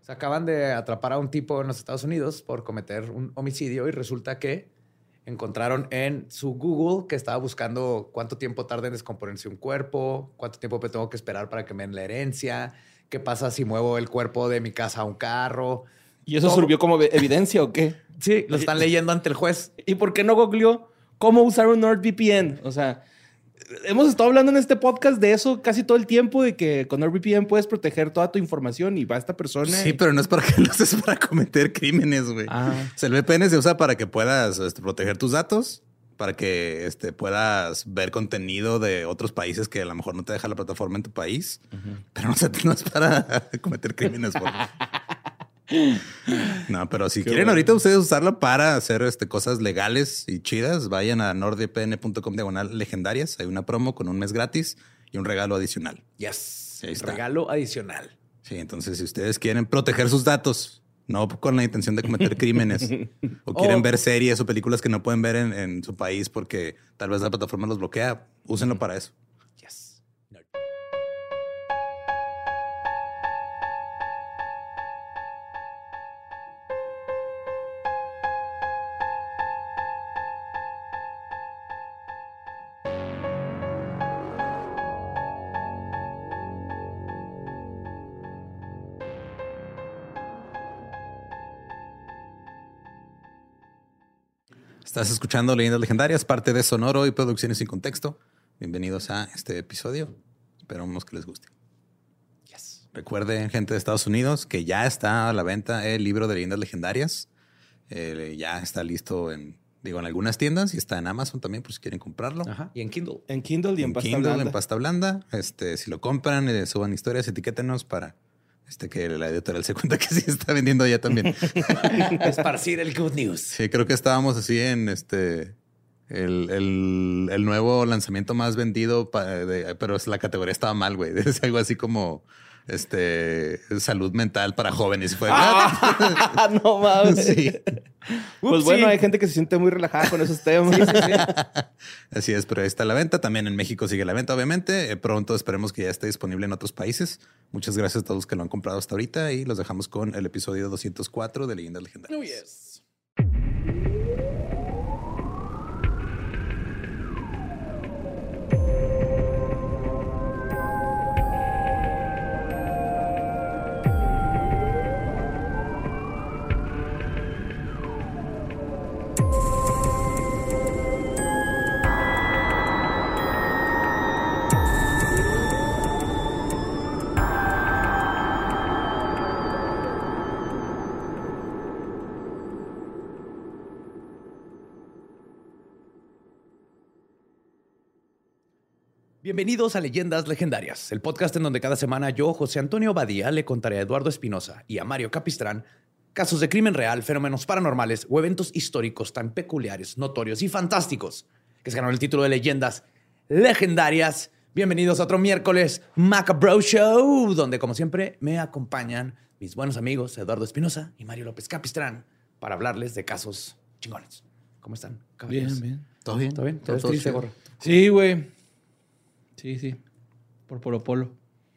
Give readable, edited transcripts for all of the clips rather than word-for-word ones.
Se acaban de atrapar a un tipo en los Estados Unidos por cometer un homicidio y resulta que encontraron en su Google que estaba buscando cuánto tiempo tarda en descomponerse un cuerpo, cuánto tiempo me tengo que esperar para que me den la herencia, qué pasa si muevo el cuerpo de mi casa a un carro. ¿Y eso sirvió como evidencia o qué? Sí, lo están leyendo ante el juez. ¿Y por qué no googleó cómo usar un NordVPN? O sea, hemos estado hablando en este podcast de eso casi todo el tiempo, de que con NordVPN puedes proteger toda tu información y va esta persona. Sí, pero no es para que lo uses para cometer crímenes, güey. Ah. O sea, el VPN se usa para que puedas proteger tus datos, para que puedas ver contenido de otros países que a lo mejor no te deja la plataforma en tu país, pero no es para cometer crímenes, güey. No, pero si quieren ahorita ustedes usarlo para hacer cosas legales y chidas, vayan a nordvpn.com/legendarias. Hay una promo con un mes gratis y un regalo adicional. Yes. Ahí está. Regalo adicional. Sí, entonces si ustedes quieren proteger sus datos, no con la intención de cometer crímenes, o quieren ver series o películas que no pueden ver en su país porque tal vez la plataforma los bloquea, úsenlo para eso. Yes. Nerd. Estás escuchando Leyendas Legendarias, parte de Sonoro y Producciones sin Contexto. Bienvenidos a este episodio. Esperamos que les guste. Yes. Recuerden, gente de Estados Unidos, que ya está a la venta el libro de Leyendas Legendarias. Ya está listo en algunas tiendas y está en Amazon también por si quieren comprarlo. Ajá. Y en Kindle. En Kindle y en pasta Kindle, blanda. en pasta blanda. Si lo compran, suban historias, etiquétenos para que la editorial se cuenta que sí está vendiendo ya también. Esparcir el good news. Sí, creo que estábamos así en el nuevo lanzamiento más vendido, pero la categoría estaba mal, güey. Es algo así como salud mental para jóvenes. Fue No mames. Sí. Pues bueno, hay gente que se siente muy relajada con esos temas. Así es, pero ahí está la venta. También en México sigue la venta, obviamente. Pronto esperemos que ya esté disponible en otros países. Muchas gracias a todos los que lo han comprado hasta ahorita y los dejamos con el episodio 204 de Leyendas Legendarias. Oh, yes. Bienvenidos a Leyendas Legendarias, el podcast en donde cada semana yo, José Antonio Badía, le contaré a Eduardo Espinosa y a Mario Capistrán casos de crimen real, fenómenos paranormales o eventos históricos tan peculiares, notorios y fantásticos que se ganaron el título de Leyendas Legendarias. Bienvenidos a otro miércoles Macabro Show, donde como siempre me acompañan mis buenos amigos Eduardo Espinosa y Mario López Capistrán para hablarles de casos chingones. ¿Cómo están, caballeros? Bien. ¿Todo bien? ¿Todo bien? ¿Todo ¿Todo triste, chido? gorro? Sí, güey. Sí. Por Polo Polo.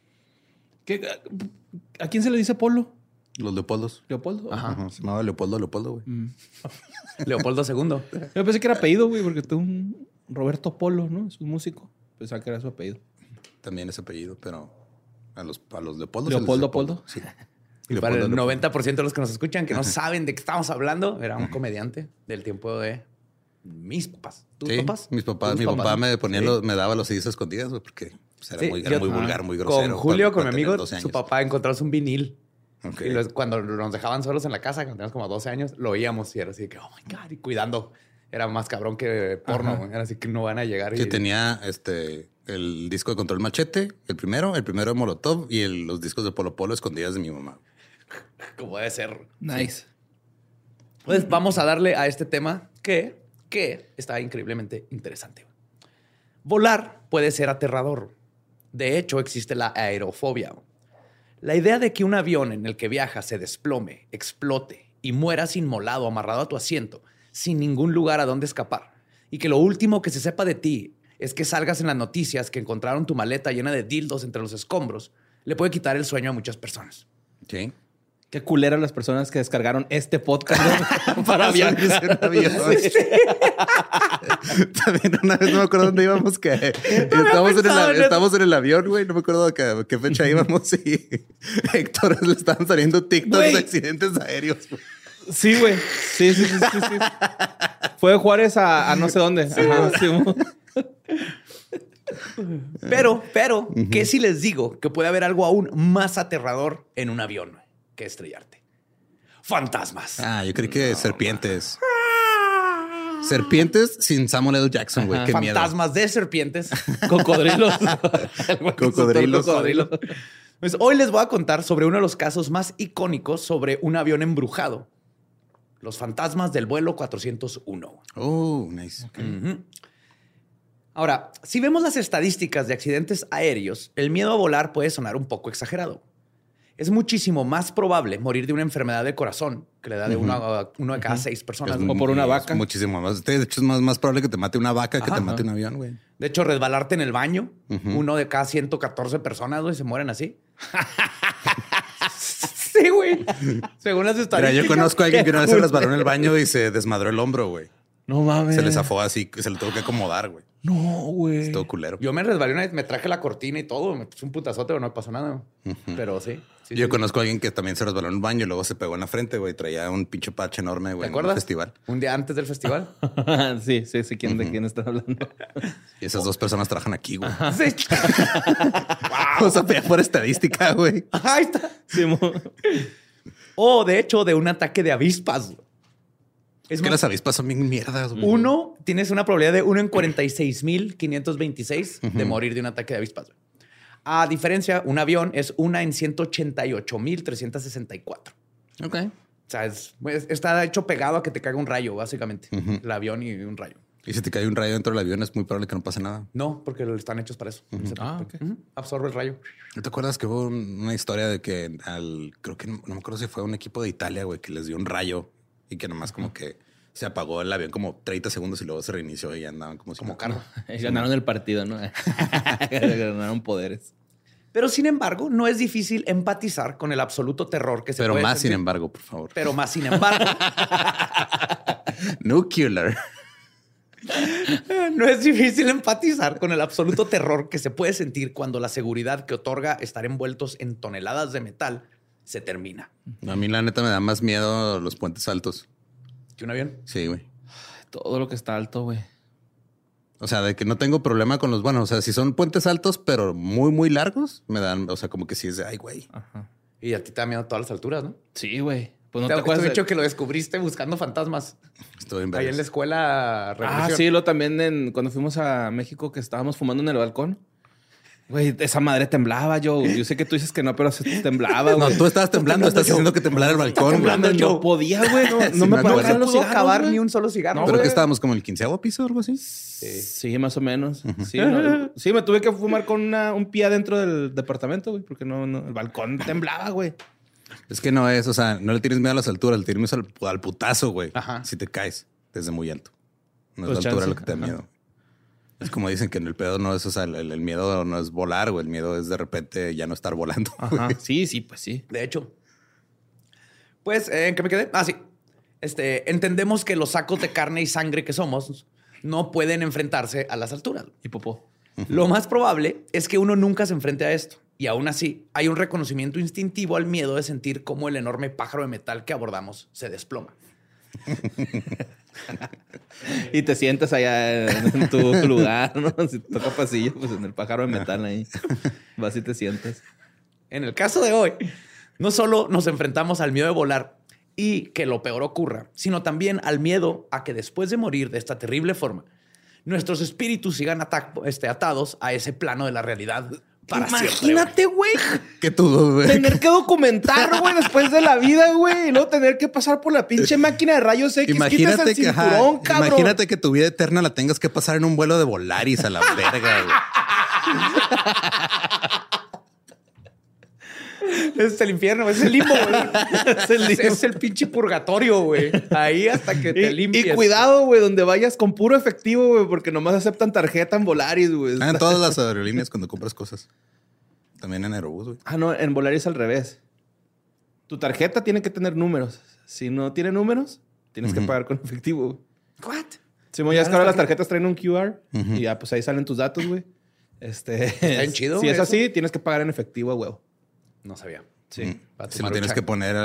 ¿A quién se le dice Polo? Los Leopoldos. ¿Leopoldo? Ajá. Se llamaba Leopoldo, güey. Leopoldo II. Yo pensé que era apellido, güey, porque tuvo un Roberto Polo, ¿no? Es un músico. Pensaba que era su apellido. También es apellido, pero a los Leopoldos. ¿Leopoldo Poldo? Sí. Y para el Leopoldo. 90% de los que nos escuchan, que no saben de qué estamos hablando, era un comediante del tiempo de mis papás. ¿Tus Sí, papás? mis papás. ¿Tus Mi papá me ponía Sí. me daba los CDs escondidas, güey, porque pues, era, Sí, era muy vulgar, muy grosero. Con Julio, con mi para tener amigo, 12 su años. papá encontró un vinil. Ok. Y cuando nos dejaban solos en la casa, cuando teníamos como 12 años, lo oíamos y era así que, oh my God, y cuidando. Era más cabrón que porno. Güey. Era así que no van a llegar. Que tenía el disco de Control Machete, el primero de Molotov y los discos de Polo Polo escondidas de mi mamá. Como debe ser. Nice. Pues vamos a darle a este tema que está increíblemente interesante. Volar puede ser aterrador. De hecho, existe la aerofobia. La idea de que un avión en el que viajas se desplome, explote y mueras inmolado, amarrado a tu asiento, sin ningún lugar a donde escapar, y que lo último que se sepa de ti es que salgas en las noticias que encontraron tu maleta llena de dildos entre los escombros, le puede quitar el sueño a muchas personas. Sí. Qué culera las personas que descargaron este podcast para viajar en avión. Sí. También una vez no me acuerdo dónde íbamos, que estábamos en el avión, güey. No me acuerdo a qué fecha íbamos y Héctor le estaban saliendo TikToks de accidentes aéreos. Güey. Sí, güey. Sí. Fue de Juárez a no sé dónde. Ajá, sí. Pero, ¿qué si les digo que puede haber algo aún más aterrador en un avión que estrellarte? Fantasmas. Ah, yo creí que serpientes. Serpientes sin Samuel L. Jackson, güey. Qué Fantasmas de serpientes. Cocodrilos. Cocodrilos. Pues hoy les voy a contar sobre uno de los casos más icónicos sobre un avión embrujado. Los fantasmas del vuelo 401. Oh, nice. Okay. Ahora, si vemos las estadísticas de accidentes aéreos, el miedo a volar puede sonar un poco exagerado. Es muchísimo más probable morir de una enfermedad de corazón que le da de uno de cada 6 personas. O por una vaca. Muchísimo más. De hecho, es más probable que te mate una vaca que te mate un avión, güey. De hecho, resbalarte en el baño, uno de cada 114 personas, güey, se mueren así. Sí, güey. Según las estadísticas. Mira, yo conozco a alguien que una vez se resbaló en el baño y se desmadró el hombro, güey. No mames. Se le zafó así, se lo tuvo que acomodar, güey. No, güey. Es todo culero. Yo me resbalé una vez, me traje la cortina y todo, me puse un putazote, pero no pasó nada. Pero sí. Yo conozco a alguien que también se resbaló en un baño y luego se pegó en la frente, güey. Traía un pinche parche enorme, güey, ¿Te acuerdas? en un festival. Un día antes del festival. Sí. ¿De quién estás hablando? Y esas dos personas trabajan aquí, güey. Sí. O sea, por estadística, güey. Ahí está. Sí, O, de hecho, de un ataque de avispas. Es que las avispas son bien mierdas, güey. Tienes una probabilidad de 1 en 46,526 de morir de un ataque de avispas. A diferencia, un avión es 1 en 188,364. Ok. O sea, está hecho pegado a que te caiga un rayo, básicamente. El avión y un rayo. Y si te cae un rayo dentro del avión, es muy probable que no pase nada. No, porque están hechos para eso. Absorbe el rayo. ¿No te acuerdas que hubo una historia de que creo que no me acuerdo si fue un equipo de Italia, güey, que les dio un rayo y que nomás como que se apagó el avión como 30 segundos y luego se reinició y ya andaban como carro. Ganaron el partido, ¿no? Ganaron poderes. Pero sin embargo, no es difícil empatizar con el absoluto terror que se Pero puede más, sentir. sin embargo, por favor. Pero más, sin embargo. Nuclear. No es difícil empatizar con el absoluto terror que se puede sentir cuando la seguridad que otorga estar envueltos en toneladas de metal se termina. A mí, la neta, me da más miedo los puentes altos. ¿Que un avión? Sí, güey. Todo lo que está alto, güey. O sea, de que no tengo problema con los... Bueno, o sea, si son puentes altos, pero muy, muy largos, me dan... O sea, como que sí es de... Ay, güey. Ajá. Y a ti te da miedo todas las alturas, ¿no? Sí, güey. Pues no te te acuerdas. dicho que lo descubriste buscando fantasmas. Estoy en Ahí en la escuela Revolución. Sí, lo también cuando fuimos a México que estábamos fumando en el balcón. Güey, esa madre temblaba, yo sé que tú dices que no, pero se temblaba, güey. No, tú estabas temblando, estás haciendo que temblara el balcón. temblando güey. No podía, güey. No me acuerdo. puedo No pudo acabar ni un solo cigarro. No, Pero güey. que estábamos como en el 15º piso o algo así. Sí, más o menos. Sí, sí, me tuve que fumar con un pie adentro del departamento, güey, porque no, el balcón temblaba, güey. Es que no es, o sea, no le tienes miedo a las alturas, le tienes miedo al putazo, güey. Ajá. Si te caes desde muy alto. No Pues es la altura chance. lo que te da miedo. Es como dicen que en el pedo no es, o sea, el miedo no es volar, güey. El miedo es de repente ya no estar volando. Ajá. Sí, pues sí. De hecho. Pues, ¿en qué me quedé? Ah, sí. Entendemos que los sacos de carne y sangre que somos no pueden enfrentarse a las alturas. Y popó. Lo más probable es que uno nunca se enfrente a esto. Y aún así, hay un reconocimiento instintivo al miedo de sentir cómo el enorme pájaro de metal que abordamos se desploma. Y te sientas allá en tu lugar, ¿no? Si te toca pasillo, pues en el pájaro de metal ahí. Vas y te sientas. En el caso de hoy, no solo nos enfrentamos al miedo de volar y que lo peor ocurra, sino también al miedo a que después de morir de esta terrible forma, nuestros espíritus sigan atados a ese plano de la realidad para Imagínate, güey. ¿Qué tú, güey? Tener que documentar, güey, después de la vida, güey. Y luego tener que pasar por la pinche máquina de rayos X. Imagínate el cinturón, cabrón. Imagínate que tu vida eterna la tengas que pasar en un vuelo de Volaris a la verga, güey. Es el infierno, es el limbo, güey. Es el pinche purgatorio, güey. Ahí hasta que te limpies. Y cuidado, güey, donde vayas con puro efectivo, güey, porque nomás aceptan tarjeta en Volaris, güey. En todas las aerolíneas cuando compras cosas. También en Aerobús, güey. Ah, no, en Volaris al revés. Tu tarjeta tiene que tener números. Si no tiene números, tienes que pagar con efectivo. ¿What? Sí, ya es que ahora las tarjetas traen un QR y ya, pues ahí salen tus datos, güey. Está bien chido. Si es eso. así, tienes que pagar en efectivo, a huevo. No sabía. Sí. Si lo tienes que poner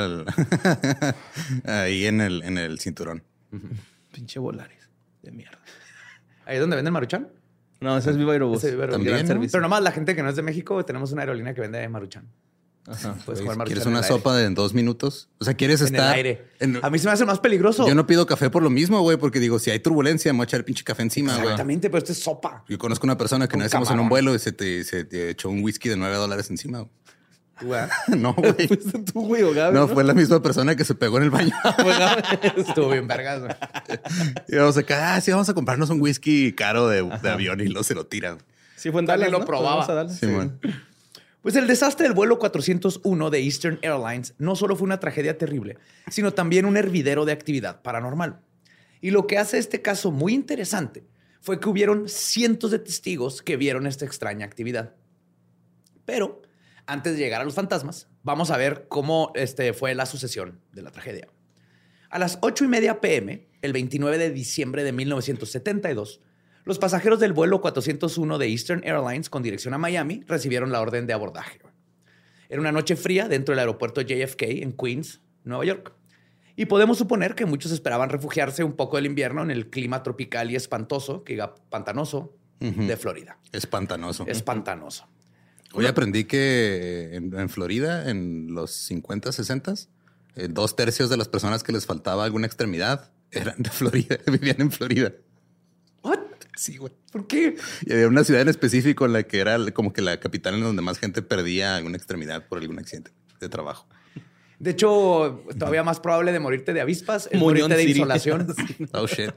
ahí en el cinturón. Pinche Volaris de mierda. ¿Ahí es donde venden Maruchan? No, ese es Viva Aerobús. Ese Viva Aerobús. También, Gran ¿no? servicio. Pero nomás la gente que no es de México, tenemos una aerolínea que vende Maruchan. Ajá. Puedes comer Maruchan ¿Quieres en una el aire. sopa de 2 minutos? O sea, ¿quieres En estar...? el aire. A mí se me hace más peligroso. Yo no pido café por lo mismo, güey, porque digo, si hay turbulencia, me voy a echar el pinche café encima, güey. Exactamente, pero esto es sopa. Yo conozco una persona que Con una vez íbamos en un camarón. vuelo y se te echó un whisky de $9 encima. Güey. Tú, ¿eh? No, güey. Fuiste tú, güey, o Gaby, No, fue la misma persona que se pegó en el baño. Estuvo bien vergas, güey. Y vamos acá, sí, vamos a comprarnos un whisky caro de avión y luego se lo tiran. Sí, fue en Dale, Dallas, lo ¿no? probaba. Vamos a Dallas. Sí, man. Pues el desastre del vuelo 401 de Eastern Airlines no solo fue una tragedia terrible, sino también un hervidero de actividad paranormal. Y lo que hace este caso muy interesante fue que hubieron cientos de testigos que vieron esta extraña actividad. Pero antes de llegar a los fantasmas, vamos a ver cómo fue la sucesión de la tragedia. A las 8:30 p.m., el 29 de diciembre de 1972, los pasajeros del vuelo 401 de Eastern Airlines con dirección a Miami recibieron la orden de abordaje. Era una noche fría dentro del aeropuerto JFK en Queens, Nueva York. Y podemos suponer que muchos esperaban refugiarse un poco del invierno en el clima tropical y espantoso, pantanoso, de Florida. Es pantanoso. Es pantanoso. Hoy aprendí que en Florida, en los 50, 60, 2/3 de las personas que les faltaba alguna extremidad eran de Florida, vivían en Florida. ¿What? Sí, güey. ¿Por qué? Y había una ciudad en específico en la que era como que la capital en donde más gente perdía alguna extremidad por algún accidente de trabajo. De hecho, todavía más probable de morirte de avispas es Moñón morirte de City. insolación. Oh, shit.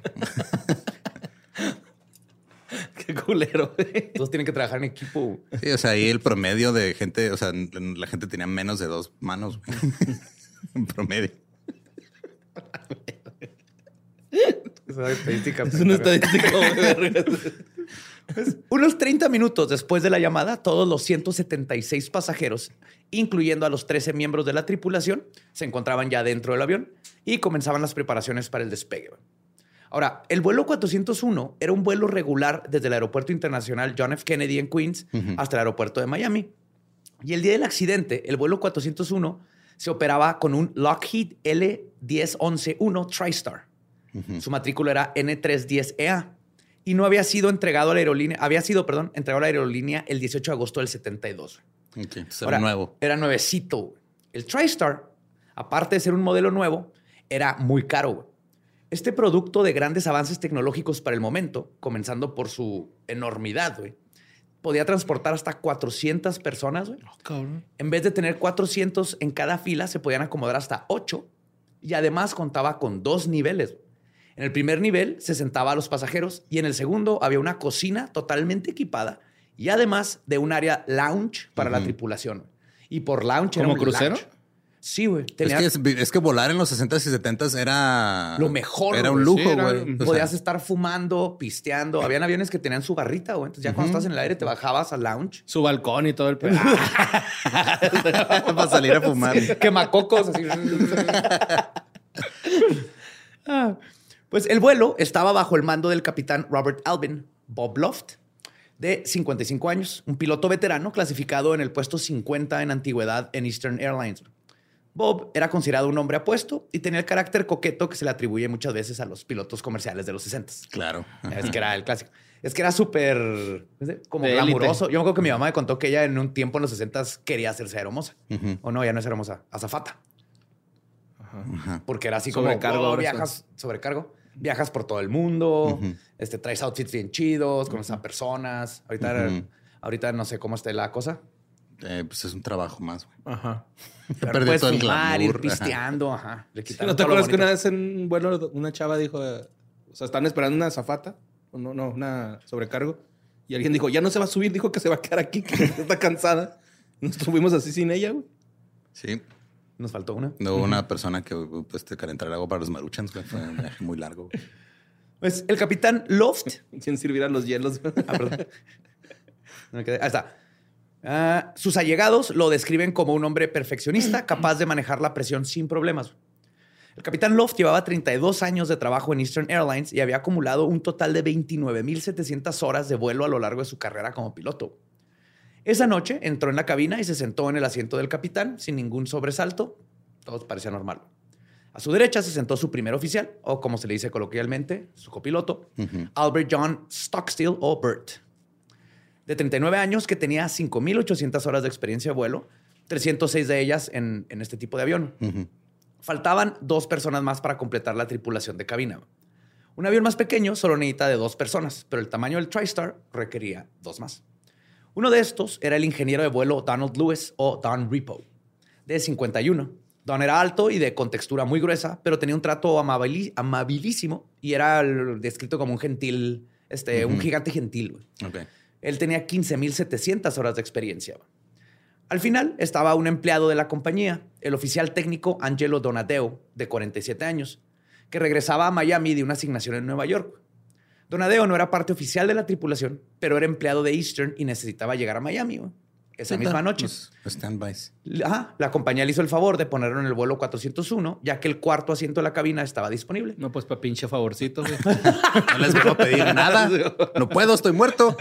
Qué culero, güey. Todos tienen que trabajar en equipo. Sí, o sea, ahí el promedio de gente, o sea, la gente tenía menos de 2 manos, güey. En promedio. Es una estadística. Es una estadística, güey. Pues, unos 30 minutos después de la llamada, todos los 176 pasajeros, incluyendo a los 13 miembros de la tripulación, se encontraban ya dentro del avión y comenzaban las preparaciones para el despegue. Ahora, el vuelo 401 era un vuelo regular desde el Aeropuerto Internacional John F. Kennedy en Queens hasta el aeropuerto de Miami. Y el día del accidente, el vuelo 401 se operaba con un Lockheed L-1011-1 TriStar. Su matrícula era N310EA y no había sido entregado a la aerolínea, entregado a la aerolínea el 18 de agosto del 72. Ok, pues Ahora, era nuevo. Era nuevecito. Güey. El TriStar, aparte de ser un modelo nuevo, era muy caro. Güey. Este producto de grandes avances tecnológicos para el momento, comenzando por su enormidad, güey, podía transportar hasta 400 personas. Güey. Oh, cabrón. En vez de tener 400 en cada fila, se podían acomodar hasta 8 y además contaba con 2 niveles. En el primer nivel se sentaba a los pasajeros y en el segundo había una cocina totalmente equipada y además de un área lounge para la tripulación. Y por lounge era ¿Como un crucero? lounge. Sí, güey. Es que volar en los 60s y 70s era... Lo mejor, Era güey. un lujo, Sí, era- güey. O sea, Podías estar fumando, pisteando. Habían aviones que tenían su barrita, güey. Entonces ya cuando estás en el aire te bajabas al lounge. Su balcón y todo el pedo. para salir a fumar. Quemacocos, así. Pues el vuelo estaba bajo el mando del capitán Robert Alvin, Bob Loft, de 55 años, un piloto veterano clasificado en el puesto 50 en antigüedad en Eastern Airlines. Bob era considerado un hombre apuesto y tenía el carácter coqueto que se le atribuye muchas veces a los pilotos comerciales de los 60s. Claro. Es que era el clásico. Es que era súper como De glamuroso. élite. Yo me acuerdo que mi mamá me contó que ella en un tiempo en los 60s quería hacerse aeromoza. O no, ya no es aeromoza, azafata. Porque era así como Sobrecargo ahora viajas, sobrecargo. Viajas por todo el mundo, traes outfits bien chidos, conoces a personas. Ahorita no sé cómo esté la cosa. Pues es un trabajo más, güey. Ajá. Pero Perdió puedes todo el fumar, glamour, ir pisteando. Ajá. Le ¿No quitaron te todo lo acuerdas que bonito. una vez en un vuelo una chava dijo, o sea, están esperando una azafata, o no, una sobrecargo, y alguien dijo, ya no se va a subir, dijo que se va a quedar aquí, que está cansada. Nos tuvimos así sin ella, güey. Sí. Nos faltó una. No hubo una persona que pues, te calentara agua para los Maruchans, güey. Fue un viaje muy largo, güey. Pues el capitán Loft. Sin servir a los hielos. Ah, perdón. Me quedé- Ahí está. Sus allegados lo describen como un hombre perfeccionista, capaz de manejar la presión sin problemas. El capitán Loft llevaba 32 años de trabajo en Eastern Airlines y había acumulado un total de 29,700 horas de vuelo a lo largo de su carrera como piloto. Esa noche entró en la cabina y se sentó en el asiento del capitán sin ningún sobresalto. Todo parecía normal. A su derecha se sentó su primer oficial, o como se le dice coloquialmente, su copiloto, Albert John Stockstill o Bert. De 39 años, que tenía 5,800 horas de experiencia de vuelo, 306 de ellas en este tipo de avión. Faltaban 2 personas más para completar la tripulación de cabina. Un avión más pequeño solo necesita de 2 personas, pero el tamaño del TriStar requería 2 más. Uno de estos era el ingeniero de vuelo Donald Lewis o Don Repo, de 51. Don era alto y de contextura muy gruesa, pero tenía un trato amabilísimo y era descrito como un gentil, un gigante gentil. Okay. Él tenía 15,700 horas de experiencia. Al final estaba un empleado de la compañía, el oficial técnico Angelo Donadeo, de 47 años, que regresaba a Miami de una asignación en Nueva York. Donadeo no era parte oficial de la tripulación, pero era empleado de Eastern y necesitaba llegar a Miami esa misma noche. Los standbys. La compañía le hizo el favor de ponerlo en el vuelo 401, ya que el cuarto asiento de la cabina estaba disponible. No, pues para pinche favorcito, güey. No les voy a pedir nada. No puedo, estoy muerto.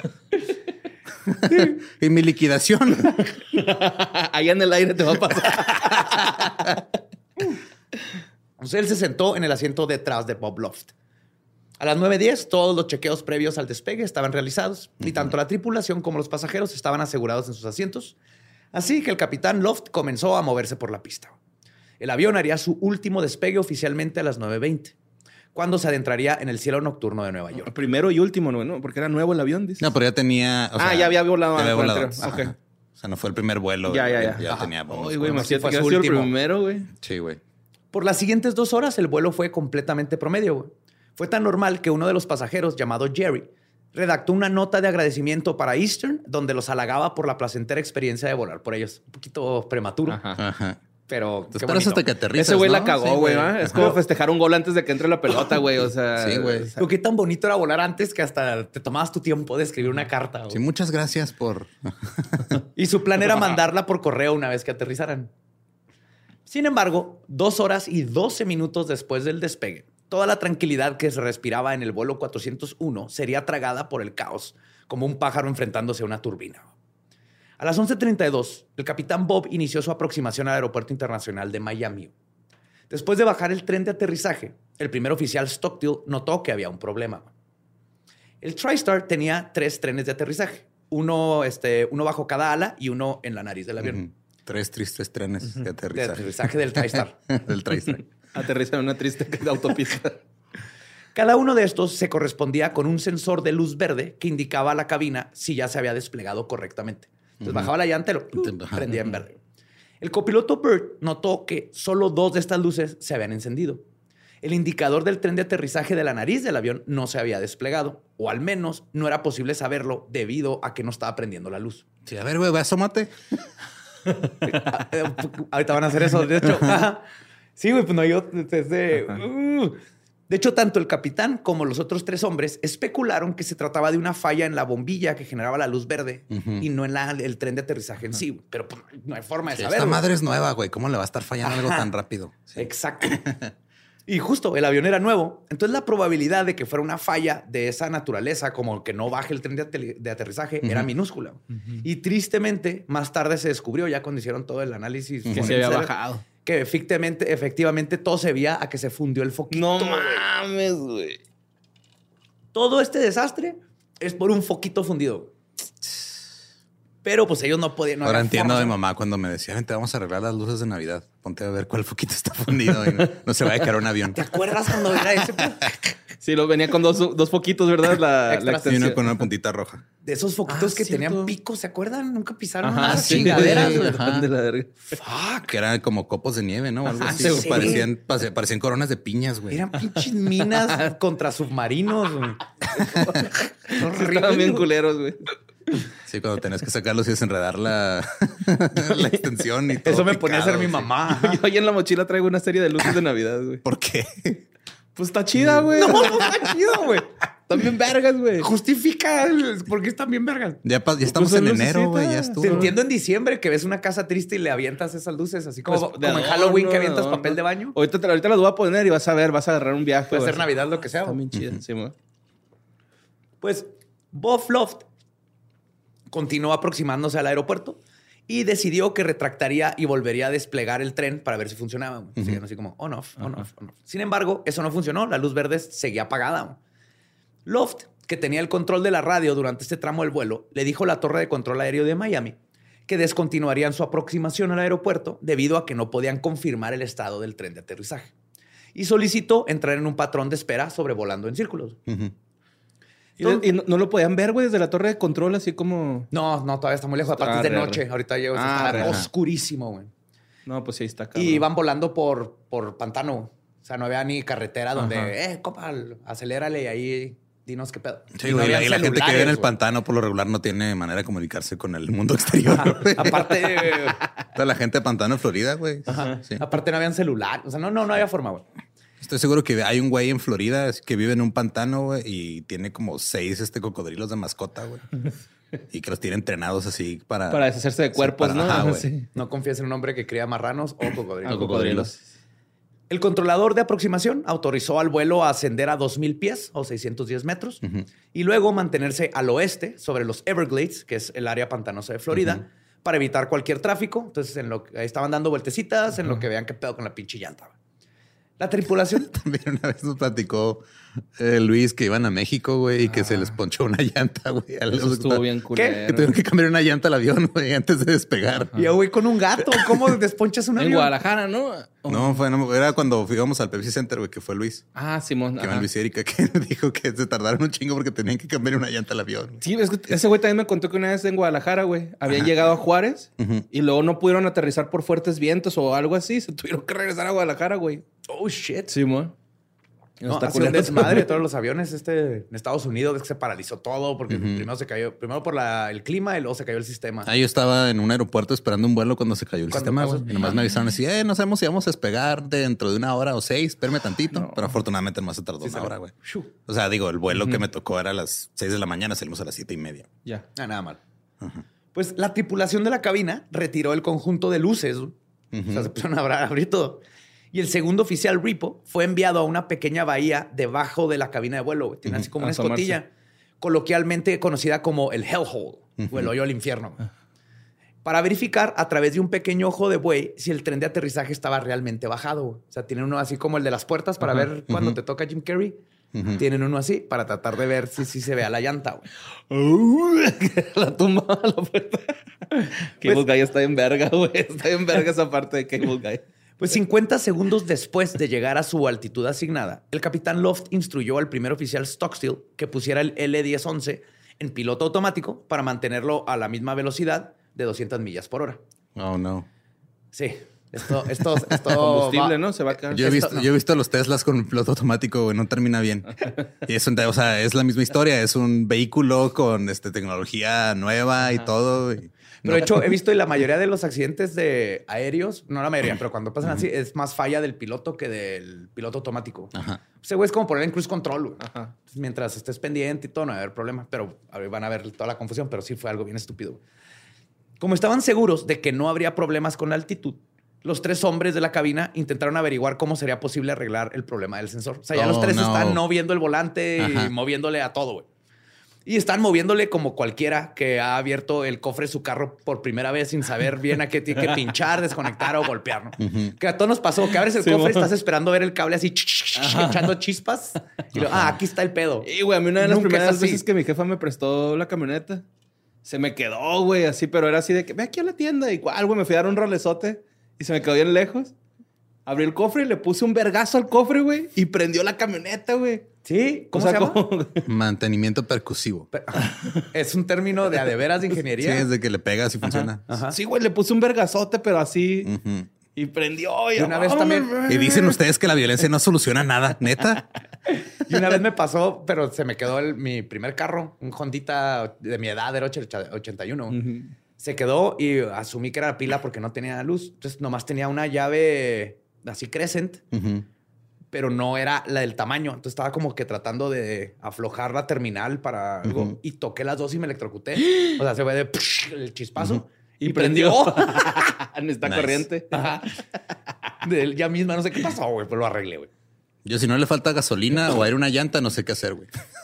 Y mi liquidación. Allá en el aire te va a pasar. Entonces él se sentó en el asiento detrás de Bob Loft. A las 9:10, todos los chequeos previos al despegue estaban realizados y tanto la tripulación como los pasajeros estaban asegurados en sus asientos. Así que el capitán Loft comenzó a moverse por la pista. El avión haría su último despegue oficialmente a las 9:20, cuando se adentraría en el cielo nocturno de Nueva York. Primero y último, ¿no? Porque era nuevo el avión, dice. No, pero ya tenía... ya había volado. Ya había volado. Okay. O sea, no fue el primer vuelo. Ya tenía... Uy, güey, me sí hacía fue que su ha sido el último. primero, güey. Sí, güey. Por las siguientes 2 horas, el vuelo fue completamente promedio, güey. Fue tan normal que uno de los pasajeros, llamado Jerry, redactó una nota de agradecimiento para Eastern, donde los halagaba por la placentera experiencia de volar por ellos. Un poquito prematuro, Ajá. pero Te qué esperas bonito. hasta que aterrizas, Ese güey ¿no? la cagó, Sí, güey. ¿Ah? Es como festejar un gol antes de que entre la pelota, güey. O sea... Sí, güey. Pero qué tan bonito era volar antes que hasta te tomabas tu tiempo de escribir una carta. Güey. Sí, muchas gracias por... Y su plan era mandarla por correo una vez que aterrizaran. Sin embargo, 2 horas y 12 minutos después del despegue, toda la tranquilidad que se respiraba en el vuelo 401 sería tragada por el caos, como un pájaro enfrentándose a una turbina. A las 11:32, el capitán Bob inició su aproximación al Aeropuerto Internacional de Miami. Después de bajar el tren de aterrizaje, el primer oficial Stockstill notó que había un problema. El TriStar tenía 3 trenes de aterrizaje, uno bajo cada ala y uno en la nariz del avión. 3 tristes trenes de De aterrizaje. aterrizaje del TriStar. Del TriStar. Aterriza en una triste autopista. Cada uno de estos se correspondía con un sensor de luz verde que indicaba a la cabina si ya se había desplegado correctamente. Entonces bajaba la llanta y lo prendía en verde. El copiloto Bert notó que solo 2 de estas luces se habían encendido. El indicador del tren de aterrizaje de la nariz del avión no se había desplegado, o al menos no era posible saberlo debido a que no estaba prendiendo la luz. Sí, a ver, güey, asómate. Ahorita van a hacer eso, de hecho. Sí, güey, pues no, yo de hecho, tanto el capitán como los otros 3 hombres especularon que se trataba de una falla en la bombilla que generaba la luz verde y no en el tren de aterrizaje en sí. Pero pues, no hay forma de saberlo. Esta madre es nueva, güey. ¿Cómo le va a estar fallando algo tan rápido? Sí. Exacto. Y justo el avión era nuevo. Entonces la probabilidad de que fuera una falla de esa naturaleza, como que no baje el tren de aterrizaje, era minúscula. Y tristemente, más tarde se descubrió, ya cuando hicieron todo el análisis, Que se había bajado. que efectivamente todo se veía a que se fundió el foquito. No mames, güey. Todo este desastre es por un foquito fundido. Pero pues ellos no podían. No Ahora había entiendo a forma. mi mamá cuando me decía, vente, vamos a arreglar las luces de Navidad. Ponte a ver cuál foquito está fundido y no se va a caer un avión. ¿Te acuerdas cuando era ese? Sí, lo venía con dos foquitos, ¿verdad? La Extras. Y extensión. uno con una puntita roja. De esos foquitos que cierto. tenían picos, ¿se acuerdan? Nunca pisaron Ajá, unas sí. chingaderas. Sí, güey. ajá. De la verga. Fuck. Que eran como copos de nieve, ¿no? O algo Ajá, así. sí. Parecían coronas de piñas, güey. Eran pinches minas contra submarinos. Güey. Estaban bien culeros, güey. Sí, cuando tenías que sacarlos y desenredar la extensión y todo. Eso me ponía a hacer mi sí. mamá. Yo ahí en la mochila traigo una serie de luces de Navidad, güey. ¿Por qué? Pues está chida, güey. No está chido, güey. También vergas, güey. Justifica por qué están bien vergas. Ya estamos en enero, güey. Ya estuvo. Te entiendo en diciembre que ves una casa triste y le avientas esas luces, así como, Pues, de como en adorno, Halloween que avientas adorno. papel de baño. Ahorita las voy a poner y vas a ver, vas a agarrar un viaje. Puede vas ser a- Navidad, lo que sea. Está bien chido. Sí, güey. Pues Bob Loft continuó aproximándose al aeropuerto y decidió que retractaría y volvería a desplegar el tren para ver si funcionaba. Siguen así como on off, on off, on off. Sin embargo, eso no funcionó. La luz verde seguía apagada. Loft, que tenía el control de la radio durante este tramo del vuelo, le dijo a la torre de control aéreo de Miami que descontinuarían su aproximación al aeropuerto debido a que no podían confirmar el estado del tren de aterrizaje. Y solicitó entrar en un patrón de espera sobrevolando en círculos. Ujú. Y no lo podían ver, güey, desde la torre de control, así como... No, todavía está muy lejos. Aparte es de Arre, arre. noche. Ahorita llego, Ah, está arre. oscurísimo, güey. No, pues sí, está cabrón. Y iban volando por pantano. O sea, no había ni carretera donde, Ajá. compa, acelérale y ahí dinos qué pedo. Sí, Y no güey. habían Y la gente que vive en celulares, el güey. pantano por lo regular no tiene manera de comunicarse con el mundo exterior. güey. Aparte, Toda la gente de pantano en Florida, güey. Sí. aparte no habían celular. O sea, no había forma, güey. Estoy seguro que hay un güey en Florida que vive en un pantano, güey, y tiene como 6 cocodrilos de mascota, güey. Y que los tiene entrenados así para deshacerse de cuerpos, para- ¿no? ajá, güey. Sí. No confíes en un hombre que cría marranos o cocodrilos. Ah, cocodrilos. El controlador de aproximación autorizó al vuelo a ascender a 2,000 pies o 610 metros y luego mantenerse al oeste sobre los Everglades, que es el área pantanosa de Florida, para evitar cualquier tráfico. Entonces, ahí estaban dando vueltecitas en lo que vean qué pedo con la pinche llanta. La tripulación... También una vez nos platicó Luis que iban a México, güey, y que se les ponchó una llanta, güey. Eso estuvo bien culero. Que tuvieron que cambiar una llanta al avión, güey, antes de despegar. Y yo, güey, con un gato. ¿Cómo desponchas un En avión? Guadalajara, ¿no? No, era cuando íbamos al Pepsi Center, güey, que fue Luis. Ah, Simón. Que ajá. iban Luis y Erika, que dijo que se tardaron un chingo porque tenían que cambiar una llanta al avión. Sí, es que ese güey también me contó que una vez en Guadalajara, güey, habían llegado a Juárez y luego no pudieron aterrizar por fuertes vientos o algo así. Se tuvieron que regresar a Guadalajara, güey. Oh, shit. Simón. No, Está ha sido un culero. desmadre todos los aviones en Estados Unidos. Es que se paralizó todo porque primero se cayó, primero por el clima y luego se cayó el sistema. Ah, yo estaba en un aeropuerto esperando un vuelo cuando se cayó el ¿Cuándo sistema, pasó? güey. Y nomás me avisaron así, no sabemos si vamos a despegar dentro de 1 hora o 6, espérame tantito. Pero afortunadamente nomás se tardó Sí, 1 hora, güey. Shoo. O sea, digo, el vuelo que me tocó era a las 6 de la mañana, salimos a las 7:30. Ya. Nada mal. Pues la tripulación de la cabina retiró el conjunto de luces. O sea, se pusieron a abrir todo. Y el segundo oficial, Ripo, fue enviado a una pequeña bahía debajo de la cabina de vuelo. Güey. Tiene así como una Asomarse. escotilla, coloquialmente conocida como el Hellhole, o el hoyo del infierno. Para verificar a través de un pequeño ojo de buey si el tren de aterrizaje estaba realmente bajado. Güey. O sea, tienen uno así como el de las puertas para ver cuando te toca Jim Carrey. Tienen uno así para tratar de ver si se vea la llanta. Güey. La tumba a la puerta. Cable Guy está en verga, güey. Está en verga esa parte de Cable Guy. Pues 50 segundos después de llegar a su altitud asignada, el capitán Loft instruyó al primer oficial Stockstill que pusiera el L-1011 en piloto automático para mantenerlo a la misma velocidad de 200 millas por hora. Oh, no. Sí, esto Combustible, va- ¿no? Se va a quedar. Yo he visto los Teslas con piloto automático, güey, no termina bien. Y o sea, es la misma historia. Es un vehículo con tecnología nueva y todo. Pero de hecho, he visto la mayoría de los accidentes de aéreos, no la mayoría, pero cuando pasan así, es más falla del piloto que del piloto automático. Ajá. Ese güey es como poner en cruise control. Güey. Ajá. Mientras estés pendiente y todo, no va a haber problema. Pero van a ver toda la confusión, pero sí fue algo bien estúpido. Como estaban seguros de que no habría problemas con la altitud, los 3 hombres de la cabina intentaron averiguar cómo sería posible arreglar el problema del sensor. O sea, ya los 3 no. están no viendo el volante Ajá. y moviéndole a todo, güey. Y están moviéndole como cualquiera que ha abierto el cofre de su carro por primera vez sin saber bien a qué tiene que pinchar, desconectar o golpear, ¿no? Que a todos nos pasó que abres el Sí, cofre y bueno. estás esperando ver el cable así echando chispas. Y luego, aquí está el pedo. Y, güey, a mí una de las Nunca es primeras así. veces que mi jefa me prestó la camioneta, se me quedó, güey, así, pero era así de que ve aquí a la tienda. Igual, güey, me fui a dar un rolezote y se me quedó bien lejos. Abrí el cofre y le puse un vergazo al cofre, güey, y prendió la camioneta, güey. Sí, ¿cómo O sea, se llama? como- Mantenimiento percusivo. Es un término de a veras de Sí, ingeniería. es de que le pegas y funciona. Ajá. Sí, güey, le puse un vergazote, pero así. Ujú. Y prendió. Y una vez también- Y dicen ustedes que la violencia no soluciona nada, neta. Y una vez me pasó, pero se me quedó mi primer carro, un Hondita de mi edad, era 81. Se quedó y asumí que era pila porque no tenía luz. Entonces nomás tenía una llave así Crescent. Ujú. pero no era la del tamaño. Entonces estaba como que tratando de aflojar la terminal para algo y toqué las dos y me electrocuté. O sea, se fue de el chispazo y prendió. Necesita Nice. corriente. Ajá. Ya misma, no sé qué pasó, güey, pero lo arreglé, güey. Yo si no le falta gasolina o aire una llanta, no sé qué hacer, güey.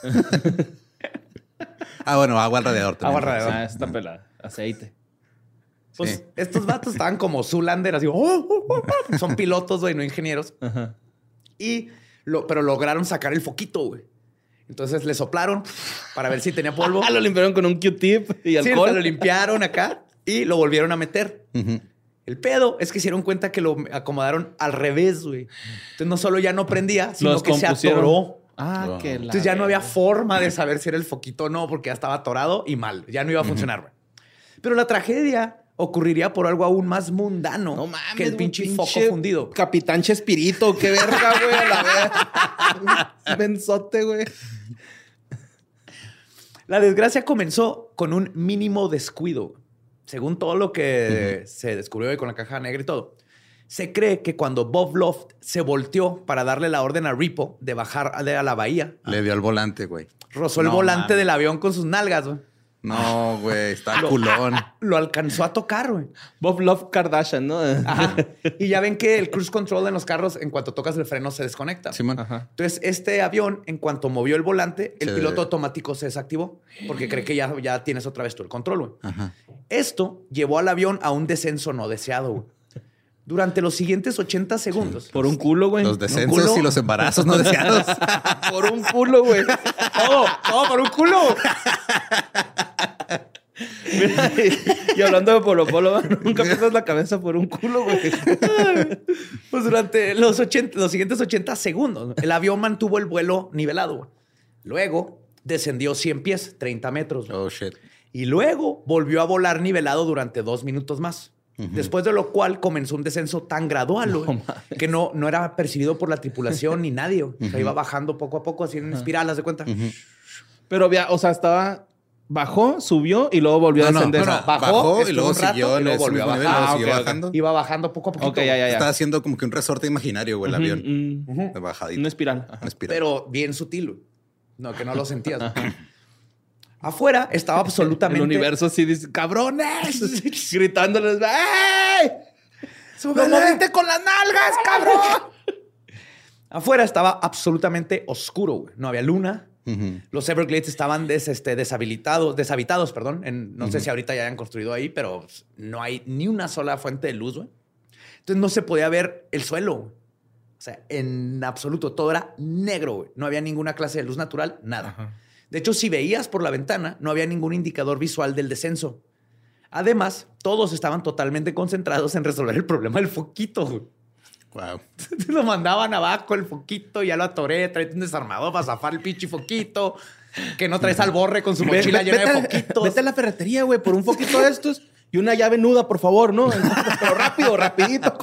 Bueno, agua al radiador también. Agua al radiador. Está pelada. Aceite. Pues Sí. estos vatos estaban como Zoolander, así. Son pilotos, güey, no ingenieros. Ajá. Pero lograron sacar el foquito, güey. Entonces le soplaron para ver si tenía polvo. Lo limpiaron con un Q-tip y Sí, alcohol. lo limpiaron acá y lo volvieron a meter. Ujú. El pedo es que se dieron cuenta que lo acomodaron al revés, güey. Entonces no solo ya no prendía, sino Los que se compusieron. atoró. Ah, que la... Entonces ya no había forma de saber si era el foquito o no, porque ya estaba atorado y mal. Ya no iba a funcionar, güey. Pero la tragedia ocurriría por algo aún más mundano No mames, que el güey, pinche foco fundido. Capitán Chespirito, qué verga, güey, a la vez. Benzote, güey. La desgracia comenzó con un mínimo descuido. Según todo lo que se descubrió hoy con la caja negra y todo, se cree que cuando Bob Loft se volteó para darle la orden a Repo de bajar a la bahía, Le dio al volante, güey. rozó el No, volante mames. del avión con sus nalgas, güey. No, güey, está culón. Lo alcanzó a tocar, güey. Bob Love Kardashian, ¿no? Ajá. Y ya ven que el cruise control en los carros, en cuanto tocas el freno, se desconecta. Simón. Ajá. Entonces, este avión, en cuanto movió el volante, el Se- piloto automático se desactivó porque cree que ya tienes otra vez tú el control, güey. Ajá. Esto llevó al avión a un descenso no deseado, güey. Durante los siguientes 80 segundos. Por un culo, güey. Los descensos culo. y los embarazos no deseados. Por un culo, güey. ¡Todo por un culo! Mira, y hablando de Polo Polo, nunca pierdas la cabeza por un culo, güey. Pues durante los siguientes 80 segundos, el avión mantuvo el vuelo nivelado, güey. Luego descendió 100 pies, 30 metros, güey. Oh, shit. Y luego volvió a volar nivelado durante 2 minutos más. Después de lo cual comenzó un descenso tan gradual güey, que no era percibido por la tripulación ni nadie. Güey. O sea, iba bajando poco a poco, así en espiral, haz de cuenta. Pero había, o sea, estaba... Bajó, subió y luego volvió a descender. no. Bajó, y estuvo luego un rato siguió y en luego ese volvió a mismo nivel, bajar. luego Ah, siguió ok, ok. bajando. Iba bajando poco a poco. Ok, ya. Estaba haciendo como que un resorte imaginario, güey, el avión. De bajadita. Una espiral. Una espiral. Pero bien sutil. Güey. No, que no lo sentías. Afuera estaba absolutamente... El universo sí dice, ¡cabrones! Gritándoles, ¡ey! ¡Súbele! ¡Lo moviste con las nalgas, cabrón! Afuera estaba absolutamente oscuro. Güey. No había luna. Ujú. Los Everglades estaban deshabitados, perdón. No sé si ahorita ya hayan construido ahí, pero no hay ni una sola fuente de luz, güey. Entonces no se podía ver el suelo, güey. O sea, en absoluto, todo era negro, güey. No había ninguna clase de luz natural, nada. Ajá. De hecho, si veías por la ventana, no había ningún indicador visual del descenso. Además, todos estaban totalmente concentrados en resolver el problema del foquito, güey. Wow. Lo mandaban abajo el foquito, ya lo atoré, trae un desarmador para zafar el pinche foquito, que no traes al borre con su mochila llena de foquitos. Vete a la ferretería, güey, por un foquito de estos y una llave nuda, por favor, ¿no? Pero rápido, rapidito.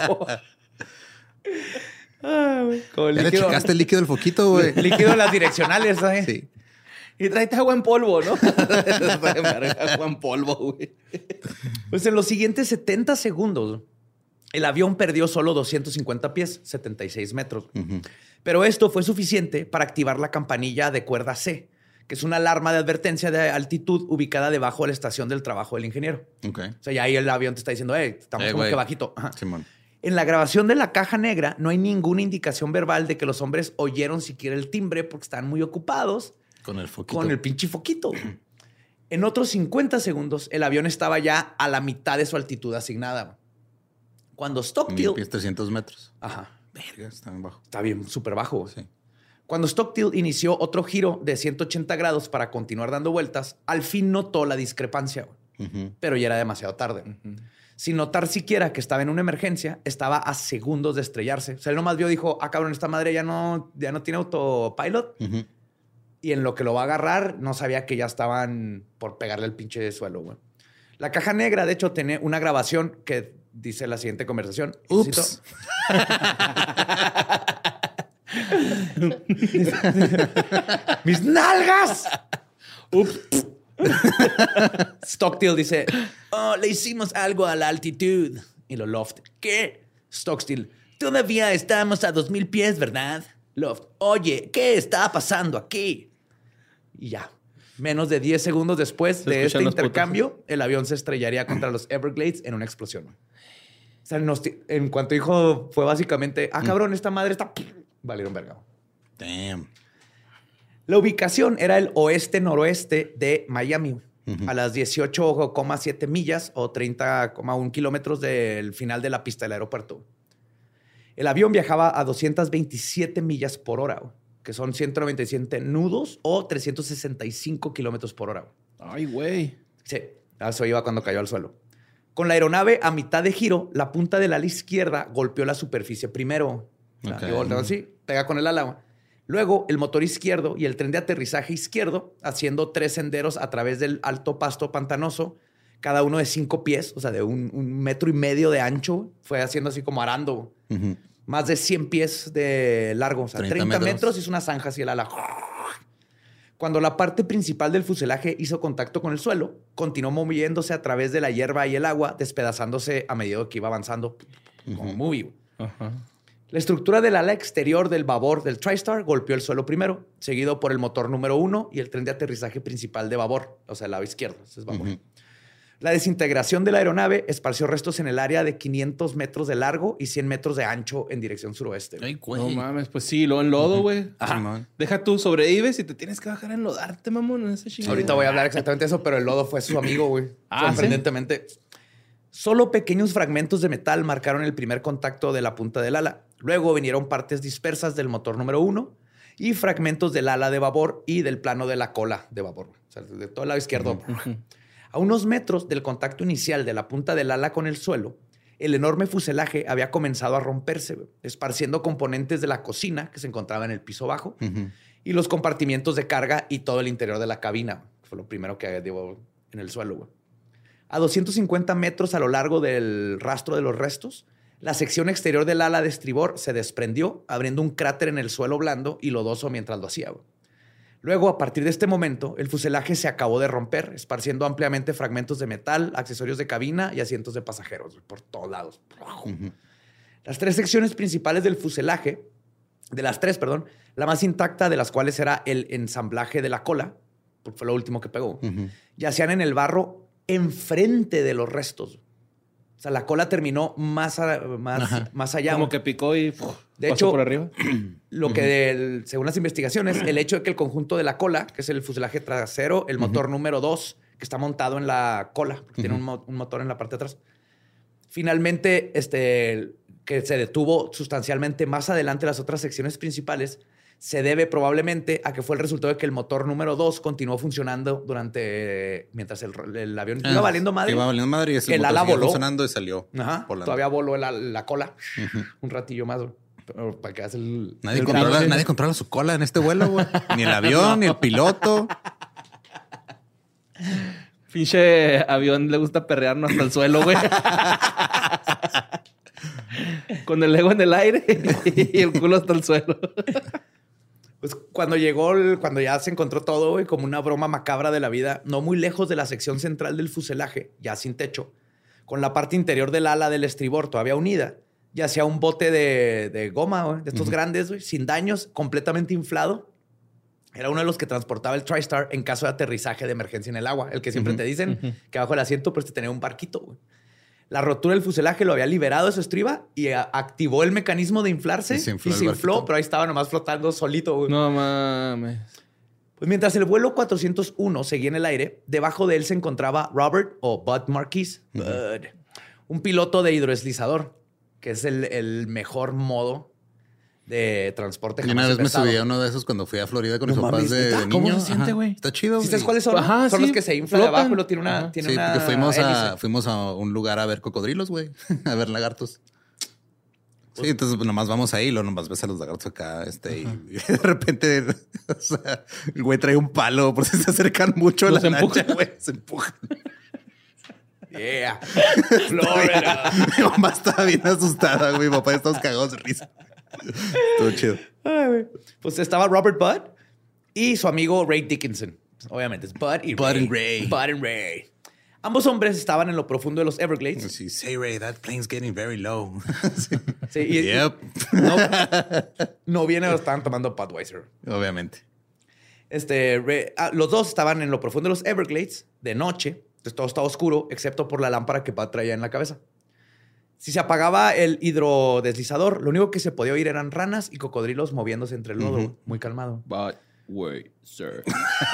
Como el ¿Ya le líquido, checaste el líquido del foquito, güey? líquido en las direccionales, ¿sabes? Sí. Y tráete agua en polvo, ¿no? Agua en polvo, güey. Pues en los siguientes 70 segundos, el avión perdió solo 250 pies, 76 metros. Pero esto fue suficiente para activar la campanilla de cuerda C, que es una alarma de advertencia de altitud ubicada debajo de la estación del trabajo del ingeniero. Ok. O sea, ya ahí el avión te está diciendo, estamos como güey. que bajito. Ajá. Simón. En la grabación de la caja negra no hay ninguna indicación verbal de que los hombres oyeron siquiera el timbre porque estaban muy ocupados Con el foquito. con el pinche foquito. En otros 50 segundos, el avión estaba ya a la mitad de su altitud asignada. Cuando 1000 Stockdale... pies, 300 metros. Ajá. Verga, está bien bajo. Está bien, súper bajo. Sí. Cuando Stockdale inició otro giro de 180 grados para continuar dando vueltas, al fin notó la discrepancia, Ujú. pero ya era demasiado tarde. Sin notar siquiera que estaba en una emergencia, estaba a segundos de estrellarse. O sea, él nomás vio, dijo, cabrón, esta madre ya no tiene autopilot. Ujú. Y en lo que lo va a agarrar, no sabía que ya estaban por pegarle al pinche suelo, güey. La caja negra, de hecho, tiene una grabación que dice la siguiente conversación. Ups. ¡Mis nalgas! Ups. Stockdale dice, le hicimos algo a la altitud. Y lo Loft, ¿qué? Stockdale, Todavía estamos a 2000 pies, ¿verdad? Loft, oye, ¿qué está pasando aquí? Y ya. Menos de 10 segundos después de este intercambio, el avión se estrellaría contra los Everglades en una explosión. O sea, en cuanto dijo, fue básicamente, cabrón, esta madre está... Valieron verga. Damn. La ubicación era el oeste-noroeste de Miami, a las 18,7 millas o 30,1 kilómetros del final de la pista del aeropuerto. El avión viajaba a 227 millas por hora, que son 197 nudos o 365 kilómetros por hora. Ay, güey. Sí, eso iba cuando cayó al suelo. Con la aeronave a mitad de giro, la punta del ala izquierda golpeó la superficie primero. Okay. Así, pega con el ala. Luego, el motor izquierdo y el tren de aterrizaje izquierdo, haciendo 3 senderos a través del alto pasto pantanoso, cada uno de 5 pies, o sea, de 1,5 metros de ancho, fue haciendo así como arando. Más de 100 pies de largo, o sea, 30 metros hizo una zanja así el ala. Cuando la parte principal del fuselaje hizo contacto con el suelo, continuó moviéndose a través de la hierba y el agua, despedazándose a medida que iba avanzando, como muy. La estructura del ala exterior del babor del TriStar golpeó el suelo primero, seguido por el motor número 1 y el tren de aterrizaje principal de babor, o sea, el lado izquierdo. Ese es babor. La desintegración de la aeronave esparció restos en el área de 500 metros de largo y 100 metros de ancho en dirección suroeste. Ay, no mames, pues sí, lo enlodo, güey. Deja tú, sobrevives y te tienes que bajar a enlodarte, mamón, en esa chingada. Ahorita voy a hablar exactamente de eso, pero el lodo fue su amigo, güey. Sorprendentemente. ¿Sí? Solo pequeños fragmentos de metal marcaron el primer contacto de la punta del ala. Luego vinieron partes dispersas del motor número 1 y fragmentos del ala de babor y del plano de la cola de babor. O sea, de todo el lado izquierdo. A unos metros del contacto inicial de la punta del ala con el suelo, el enorme fuselaje había comenzado a romperse, esparciendo componentes de la cocina que se encontraba en el piso bajo y los compartimientos de carga y todo el interior de la cabina. Fue lo primero que dio en el suelo, güey. A 250 metros a lo largo del rastro de los restos, la sección exterior del ala de estribor se desprendió, abriendo un cráter en el suelo blando y lodoso mientras lo hacía, güey. Luego, a partir de este momento, el fuselaje se acabó de romper, esparciendo ampliamente fragmentos de metal, accesorios de cabina y asientos de pasajeros por todos lados. Las 3 secciones principales del fuselaje, la más intacta de las cuales era el ensamblaje de la cola, porque fue lo último que pegó, yacían en el barro enfrente de los restos. O sea, la cola terminó más allá. Como que picó y de hecho, por arriba. Lo que, según las investigaciones, el hecho de que el conjunto de la cola, que es el fuselaje trasero, el motor número 2, que está montado en la cola, porque tiene un motor en la parte de atrás, finalmente, que se detuvo sustancialmente más adelante las otras secciones principales, se debe probablemente a que fue el resultado de que el motor número 2 continuó funcionando mientras el avión iba valiendo madre. Iba valiendo madre y el ala voló. Funcionando y salió. Todavía voló la cola un ratillo más. Pero para que hace nadie controla su cola en este vuelo, güey. Ni el avión, ni el piloto. Pinche avión le gusta perrearnos hasta el suelo, güey. Con el ego en el aire y el culo hasta el suelo. Pues cuando ya se encontró todo, güey, como una broma macabra de la vida, no muy lejos de la sección central del fuselaje, ya sin techo, con la parte interior del ala del estribor todavía unida, yacía un bote de goma, güey, de estos grandes, güey, sin daños, completamente inflado. Era uno de los que transportaba el TriStar en caso de aterrizaje de emergencia en el agua. El que siempre te dicen que bajo el asiento pues tenía un barquito, güey. La rotura del fuselaje lo había liberado de su estriba y activó el mecanismo de inflarse y se infló, pero ahí estaba nomás flotando solito, güey. No mames. Pues mientras el vuelo 401 seguía en el aire, debajo de él se encontraba Robert o Bud Marquis, un piloto de hidrodeslizador, que es el mejor modo de transporte. Y una vez me subí a uno de esos cuando fui a Florida con mis papás de niño. ¿Cómo se siente, güey? Está chido. ¿Sí sabes cuáles son? Ajá, son los que se inflan de abajo y lo tiene una porque fuimos a un lugar a ver cocodrilos, güey. A ver lagartos. Sí, entonces nomás vamos ahí, luego nomás ves a los lagartos acá, y de repente, o sea, el güey trae un palo por si se acercan mucho a la lancha, güey, se empujan. Yeah. Florida. Mi mamá estaba bien asustada, güey. Mi papá estaba cagados de risa. Todo chido. Ay, pues estaba Robert Budd y su amigo Ray Dickinson. Obviamente es Bud y Ray. Ray. Bud and Ray. Ambos hombres estaban en lo profundo de los Everglades. Sí, say Ray, that plane's getting very low. Sí, y Yep. no viene, estaban tomando Budweiser. Obviamente. Los dos estaban en lo profundo de los Everglades de noche. Entonces todo estaba oscuro, excepto por la lámpara que Bud traía en la cabeza. Si se apagaba el hidrodeslizador, lo único que se podía oír eran ranas y cocodrilos moviéndose entre el lodo. Muy calmado. Budweiser.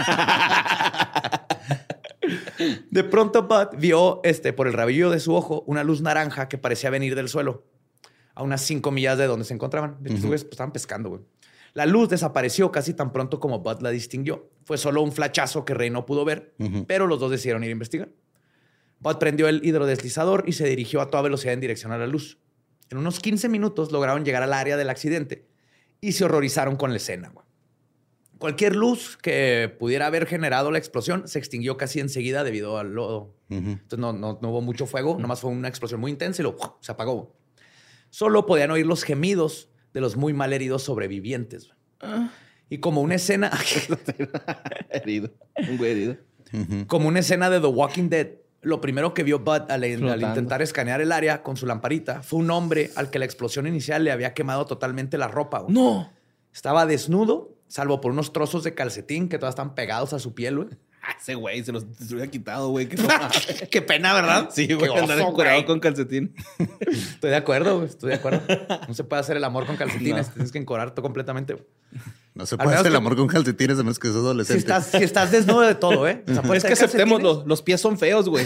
De pronto Bud vio por el rabillo de su ojo una luz naranja que parecía venir del suelo, a unas 5 millas de donde se encontraban. De hecho, estaban pescando, güey. La luz desapareció casi tan pronto como Bud la distinguió. Fue solo un flachazo que Ray no pudo ver, pero los dos decidieron ir a investigar. Bud prendió el hidrodeslizador y se dirigió a toda velocidad en dirección a la luz. En unos 15 minutos lograron llegar al área del accidente y se horrorizaron con la escena, güey. Cualquier luz que pudiera haber generado la explosión se extinguió casi enseguida debido al lodo. Entonces no hubo mucho fuego, nomás fue una explosión muy intensa y luego se apagó. Solo podían oír los gemidos de los muy mal heridos sobrevivientes. Y como una escena... Herido. Un güey herido. Como una escena de The Walking Dead, lo primero que vio Bud al intentar escanear el área con su lamparita fue un hombre al que la explosión inicial le había quemado totalmente la ropa. Güey. ¡No! Estaba desnudo, salvo por unos trozos de calcetín que todavía están pegados a su piel, güey. Ese güey se los hubiera quitado, güey. Qué pena, ¿verdad? Sí, güey, Qué andar oso, encuerado güey. con calcetín. Estoy de acuerdo, güey. Estoy de acuerdo. No se puede hacer el amor con calcetines. No. Tienes que encuadrarte completamente, güey. No se Al puede menos hacer el que- amor con calcetines a menos que seas adolescente. Si estás desnudo de todo, ¿eh? O sea, puedes Es que traer calcetines. aceptémoslo. Los pies son feos, güey.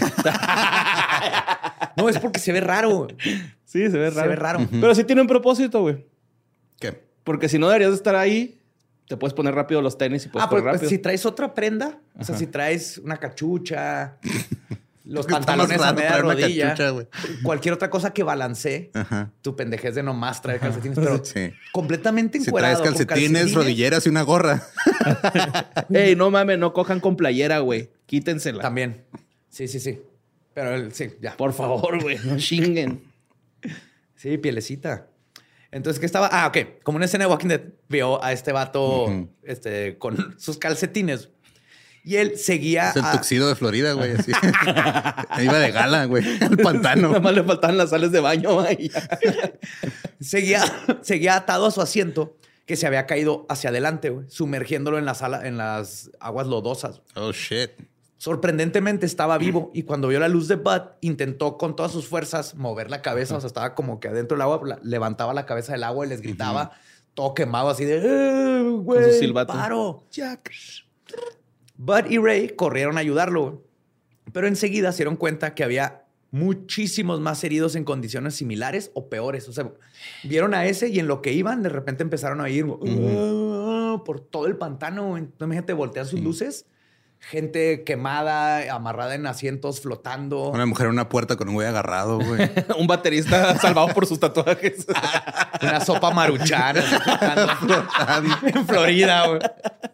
No, es porque se ve raro. Güey. Sí, se ve Se ve raro. Pero sí tiene un propósito, güey. ¿Qué? Porque si no deberías de estar ahí, te puedes poner rápido los tenis y puedes correr pues rápido. si traes otra prenda, o sea, si traes una cachucha, los Está más pantalones a raro media traer una rodilla, cachucha, güey. cualquier otra cosa que balancee Ajá. tu pendejez de nomás traer calcetines, pero Sí. completamente Si encuerado. traes con calcetines, rodilleras y una gorra. Ey, no mames, no cojan con playera, güey. Quítensela. También. Sí. Pero sí, ya. Por favor, güey. No chinguen. Sí, pielecita. Entonces, ¿qué estaba? Ah, ok. Como una escena de Walking Dead, vio a este vato con sus calcetines. Y él seguía Es el tuxido de Florida, güey. Así. Iba de gala, güey, al pantano. Nada más le faltaban las sales de baño, güey. seguía atado a su asiento que se había caído hacia adelante, güey, sumergiéndolo en las aguas lodosas. Oh, shit. Sorprendentemente estaba vivo y cuando vio la luz de Bud intentó con todas sus fuerzas mover la cabeza. O sea, estaba como que adentro del agua, levantaba la cabeza del agua y les gritaba, todo quemado así de Con su güey, silbato. paro, Jack. Bud y Ray corrieron a ayudarlo, güey. Pero enseguida se dieron cuenta que había muchísimos más heridos en condiciones similares o peores. O sea, vieron a ese y en lo que iban, de repente empezaron a oír por todo el pantano. Güey. Entonces, imagínate, voltean sus luces. Gente quemada, amarrada en asientos, flotando. Una mujer en una puerta con un güey agarrado, güey. Un baterista salvado por sus tatuajes. Una sopa maruchan flotando en Florida, güey.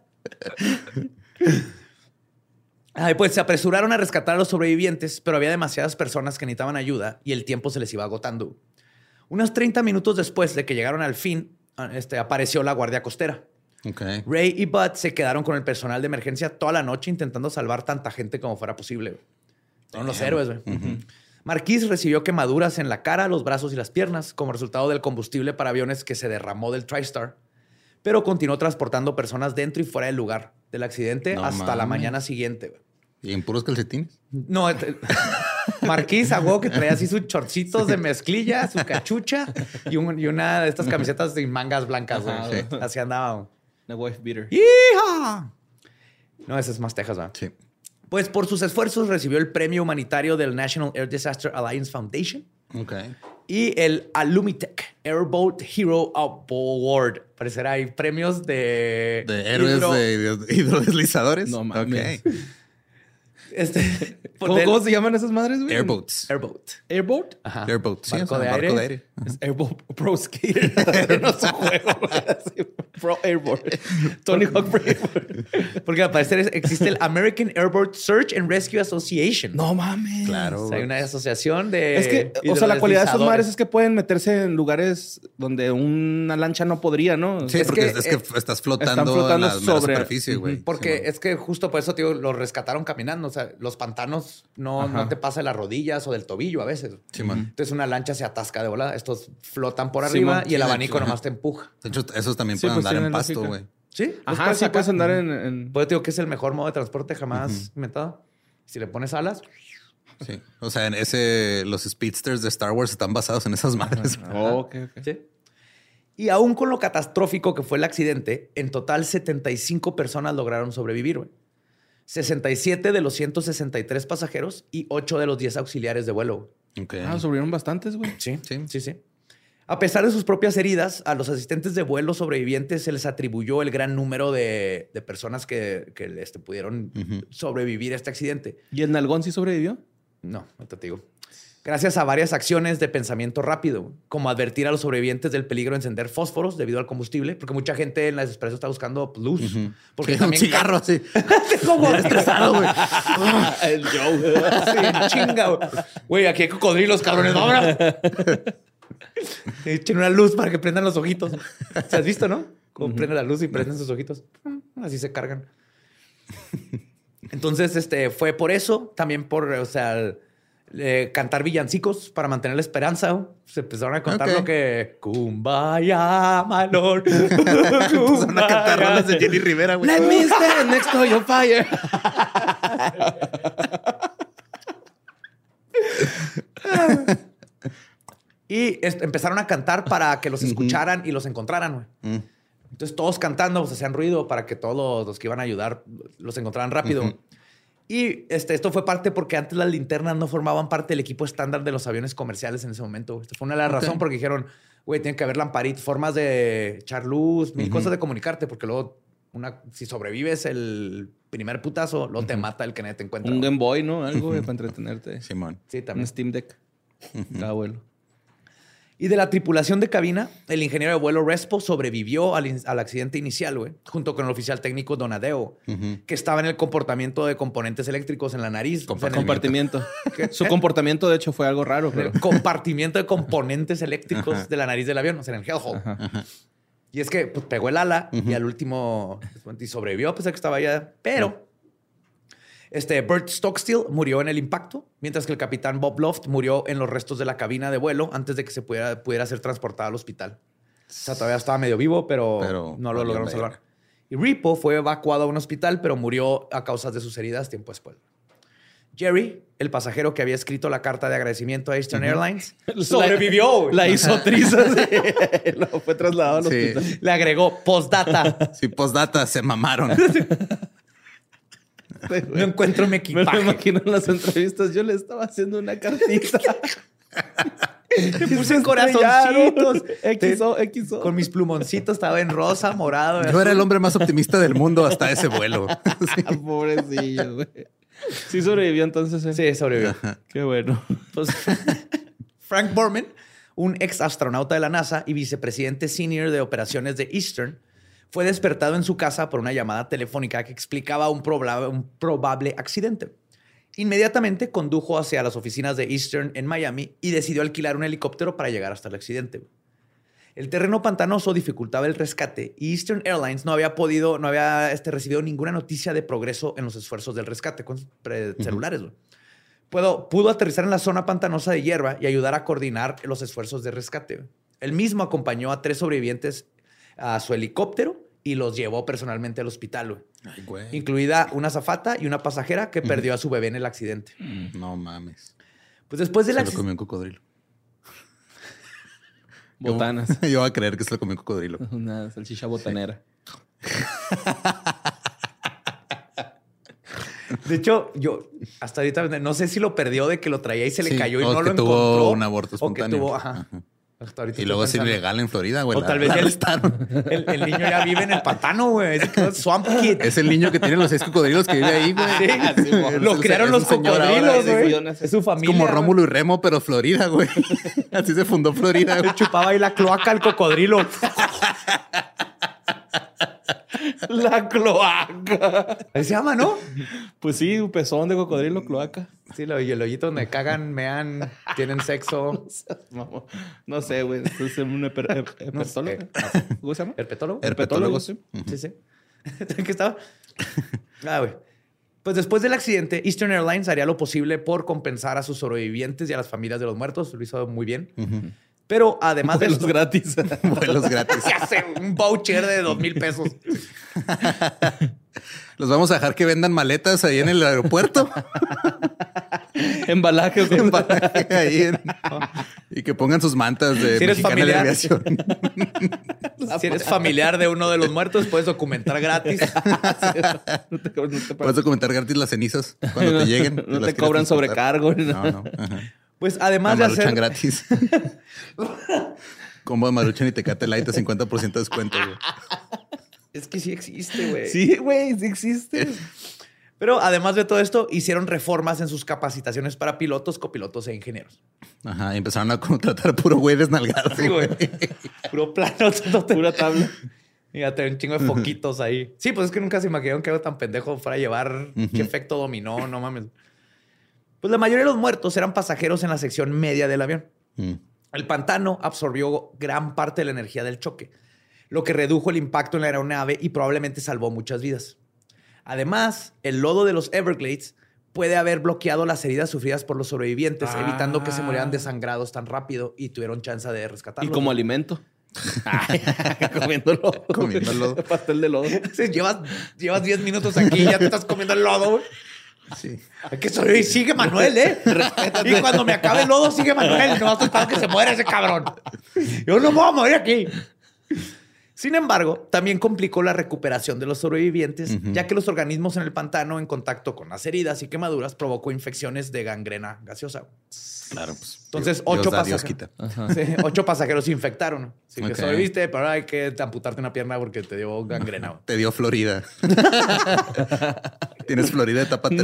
Ay, pues se apresuraron a rescatar a los sobrevivientes, pero había demasiadas personas que necesitaban ayuda y el tiempo se les iba agotando. Unos 30 minutos después de que llegaron al fin, apareció la guardia costera. Okay. Ray y Bud se quedaron con el personal de emergencia toda la noche intentando salvar tanta gente como fuera posible. Son los héroes, güey. Marquis recibió quemaduras en la cara, los brazos y las piernas como resultado del combustible para aviones que se derramó del TriStar, pero continuó transportando personas dentro y fuera del lugar del accidente hasta la mañana siguiente. Güey. ¿Y en puros calcetines? No, Marquis a huevo que traía así sus chorcitos de mezclilla, su cachucha y una de estas camisetas de mangas blancas. Güey. Ajá, Sí. Así andaba. Güey. Una wife beater. ¡Hija! No, ese es más Texas, ¿verdad? Sí. Pues por sus esfuerzos recibió el premio humanitario del National Air Disaster Alliance Foundation Ok. y el Alumitech Airboat Hero Award. Parecerá hay premios De héroes de hidrodeslizadores. No mames. Ok. ¿Cómo se llaman esas madres, güey? Airboats. Airboat. ¿Airboat? Ajá. Airboat. Sí, Barco o sea, de barco aire. de aire. Es Airboat Pro Skater. No es un juego, güey. Así, Pro Airboat. Tony Hawk Pro Airboat. Porque al parecer existe el American Airboat Search and Rescue Association. No mames. Claro. O sea, hay una asociación de Es que, o sea, la cualidad de esas madres hidrodeslizadores. es que pueden meterse en lugares donde una lancha no podría, ¿no? Sí, Es porque que, es que estás flotando, están flotando en la mera sobre- superficie, güey. Porque Sí, es que justo por eso, tío, lo rescataron caminando. O sea, sea, los pantanos no te pasa de las rodillas o del tobillo a veces. Simón. Entonces una lancha se atasca de volada. Estos flotan por arriba y el abanico nomás te empuja. De hecho, esos también Sí, pueden pues, andar en tiene pasto, lógica. güey. Sí. Ajá, sí puedes andar en... Pues te digo que es el mejor modo de transporte jamás inventado. Si le pones alas... Sí. O sea, los speedsters de Star Wars están basados en esas madres. Oh, ok. Sí. Y aún con lo catastrófico que fue el accidente, en total 75 personas lograron sobrevivir, güey. 67 de los 163 pasajeros y 8 de los 10 auxiliares de vuelo. Okay. Sobrevivieron bastantes, güey. Sí. A pesar de sus propias heridas, a los asistentes de vuelo sobrevivientes se les atribuyó el gran número de personas que pudieron sobrevivir a este accidente. ¿Y el nalgón sí sobrevivió? No te digo. Gracias a varias acciones de pensamiento rápido, como advertir a los sobrevivientes del peligro de encender fósforos debido al combustible, porque mucha gente en la desesperación está buscando luz. Porque Sí, también un cigarro así. como estresado, güey. El Joe. Sí, chinga, güey. Güey, aquí hay cocodrilos, cabrones. ¡Ahora! Echen una luz para que prendan los ojitos. ¿Se has visto, no? Como prende la luz y prenden sus ojitos. Así se cargan. Entonces, fue por eso, también por, cantar villancicos para mantener la esperanza. ¿No? Se empezaron a contar lo que... Kumbaya, my lord. Empezaron a cantar rolas de Jenny Rivera, güey. Let me stand next to your fire. Y empezaron a cantar para que los escucharan y los encontraran, güey. Entonces todos cantando, pues hacían ruido para que todos los que iban a ayudar los encontraran rápido. Y esto fue parte porque antes las linternas no formaban parte del equipo estándar de los aviones comerciales en ese momento. Esta fue una de las razones porque dijeron, güey, tiene que haber lamparitas, formas de echar luz, mil cosas de comunicarte, porque luego si sobrevives el primer putazo, luego te mata el que nadie te encuentra. Un Game Boy, ¿no? Algo para entretenerte. Simón. Sí, también. Un Steam Deck. Abuelo. Y de la tripulación de cabina, el ingeniero de vuelo Respo sobrevivió al accidente inicial, güey, junto con el oficial técnico Donadeo, que estaba en el comportamiento de componentes eléctricos en la nariz. Compartimiento. Su comportamiento, de hecho, fue algo raro. Pero... El compartimiento de componentes eléctricos de la nariz del avión, o sea, en el hellhole. Y es que pues, pegó el ala y al último y sobrevivió a pesar que estaba allá. Pero Bert Stockstill murió en el impacto, mientras que el capitán Bob Loft murió en los restos de la cabina de vuelo antes de que se pudiera ser transportado al hospital. O sea, todavía estaba medio vivo, pero no lo lograron salvar. Y Repo fue evacuado a un hospital, pero murió a causa de sus heridas tiempo después. Jerry, el pasajero que había escrito la carta de agradecimiento a Eastern Airlines, sobrevivió. La hizo trizas. Lo fue trasladado al hospital. Le agregó postdata. Sí, postdata, se mamaron. No encuentro mi equipaje. Me imagino en las entrevistas. Yo le estaba haciendo una cartita. Le puse corazoncitos. XO. Con mis plumoncitos. Estaba en rosa, morado. Yo era el hombre más optimista del mundo hasta ese vuelo. Sí. Pobrecillo, güey. Sí sobrevivió entonces. Sí, sobrevivió. Qué bueno. Pues, Frank Borman, un ex astronauta de la NASA y vicepresidente senior de operaciones de Eastern, fue despertado en su casa por una llamada telefónica que explicaba un probable accidente. Inmediatamente condujo hacia las oficinas de Eastern en Miami y decidió alquilar un helicóptero para llegar hasta el accidente. El terreno pantanoso dificultaba el rescate y Eastern Airlines no había recibido ninguna noticia de progreso en los esfuerzos del rescate con celulares. Pudo aterrizar en la zona pantanosa de hierba y ayudar a coordinar los esfuerzos de rescate. Él mismo acompañó a 3 sobrevivientes a su helicóptero y los llevó personalmente al hospital, Ay, güey. incluida una azafata y una pasajera que perdió a su bebé en el accidente. No mames. Pues después del Se lo accidente... comió un cocodrilo. Botanas. Yo voy a creer que se lo comió un cocodrilo. Una salchicha botanera. De hecho, yo hasta ahorita no sé si lo perdió de que lo traía y se le cayó y o no que lo tuvo encontró. un aborto O que espontáneo. tuvo, ajá. Hasta ahorita Y estoy luego es pensando. ilegal en Florida, güey. O tal vez la el niño ya vive en el pantano, güey. Es Swamp Kid. Es el niño que tiene los 6 cocodrilos que vive ahí, güey. Sí, lo criaron los es un señor cocodrilos, ahora, güey. sí. Es su Es familia. como güey. Rómulo y Remo, pero Florida, güey. Así se fundó Florida, güey. Le chupaba ahí la cloaca al cocodrilo. La cloaca. Ahí se llama, ¿no? Pues sí, un pezón de cocodrilo, cloaca. Sí, el hoyito donde cagan, mean, tienen sexo. No sé, güey. Es un herpetólogo. ¿Cómo se llama? ¿Herpetólogo? Herpetólogo, sí. Sí, sí. ¿En qué estaba? Güey. Pues después del accidente, Eastern Airlines haría lo posible por compensar a sus sobrevivientes y a las familias de los muertos. Lo hizo muy bien. Pero además de Vuelos esto... gratis. Vuelos gratis. Se hace un voucher de 2,000 pesos. Los vamos a dejar que vendan maletas ahí en el aeropuerto. Embalaje. Embalaje ahí y que pongan sus mantas de Si eres Mexicana de familiar. Aviación. Si eres familiar de uno de los muertos, puedes documentar gratis. No te Puedes pagan. documentar gratis las cenizas cuando te lleguen. No Las te quieres cobran transportar. sobrecargo. No. Ajá. Pues además de Maruchan hacer... gratis. Combo de Maruchan y Tecate Light a 50% de descuento, güey. Es que sí existe, güey. Sí, güey, sí existe. Pero además de todo esto, hicieron reformas en sus capacitaciones para pilotos, copilotos e ingenieros. Ajá, y empezaron a contratar puro güey desnalgado. Sí, güey. Puro plano. Pura tabla. Y ya tener un chingo de foquitos ahí. Sí, pues es que nunca se imaginaron que algo tan pendejo fuera a llevar qué efecto dominó, no mames. Pues la mayoría de los muertos eran pasajeros en la sección media del avión. El pantano absorbió gran parte de la energía del choque, lo que redujo el impacto en la aeronave y probablemente salvó muchas vidas. Además, el lodo de los Everglades puede haber bloqueado las heridas sufridas por los sobrevivientes, evitando que se murieran desangrados tan rápido y tuvieron chance de rescatarlos. Y como alimento. Comiendo lodo. Comiendo lodo. Pastel de lodo. Sí, llevas 10 minutos aquí y ya te estás comiendo el lodo, güey. Sí. Hay que sobrevivir. Sigue Manuel, ¿eh? Y cuando me acabe el lodo, sigue Manuel. No estoy esperando que se muera ese cabrón. Yo no me voy a morir aquí. Sin embargo, también complicó la recuperación de los sobrevivientes, ya que los organismos en el pantano, en contacto con las heridas y quemaduras, provocó infecciones de gangrena gaseosa. Claro, pues. Entonces, Dios 8 da, Dios pasajeros. quita. Sí, 8 pasajeros se infectaron. Así que Ok. sobreviviste, pero ahora hay que amputarte una pierna porque te dio gangrena. Te dio Florida. Tienes Florida etapa 3.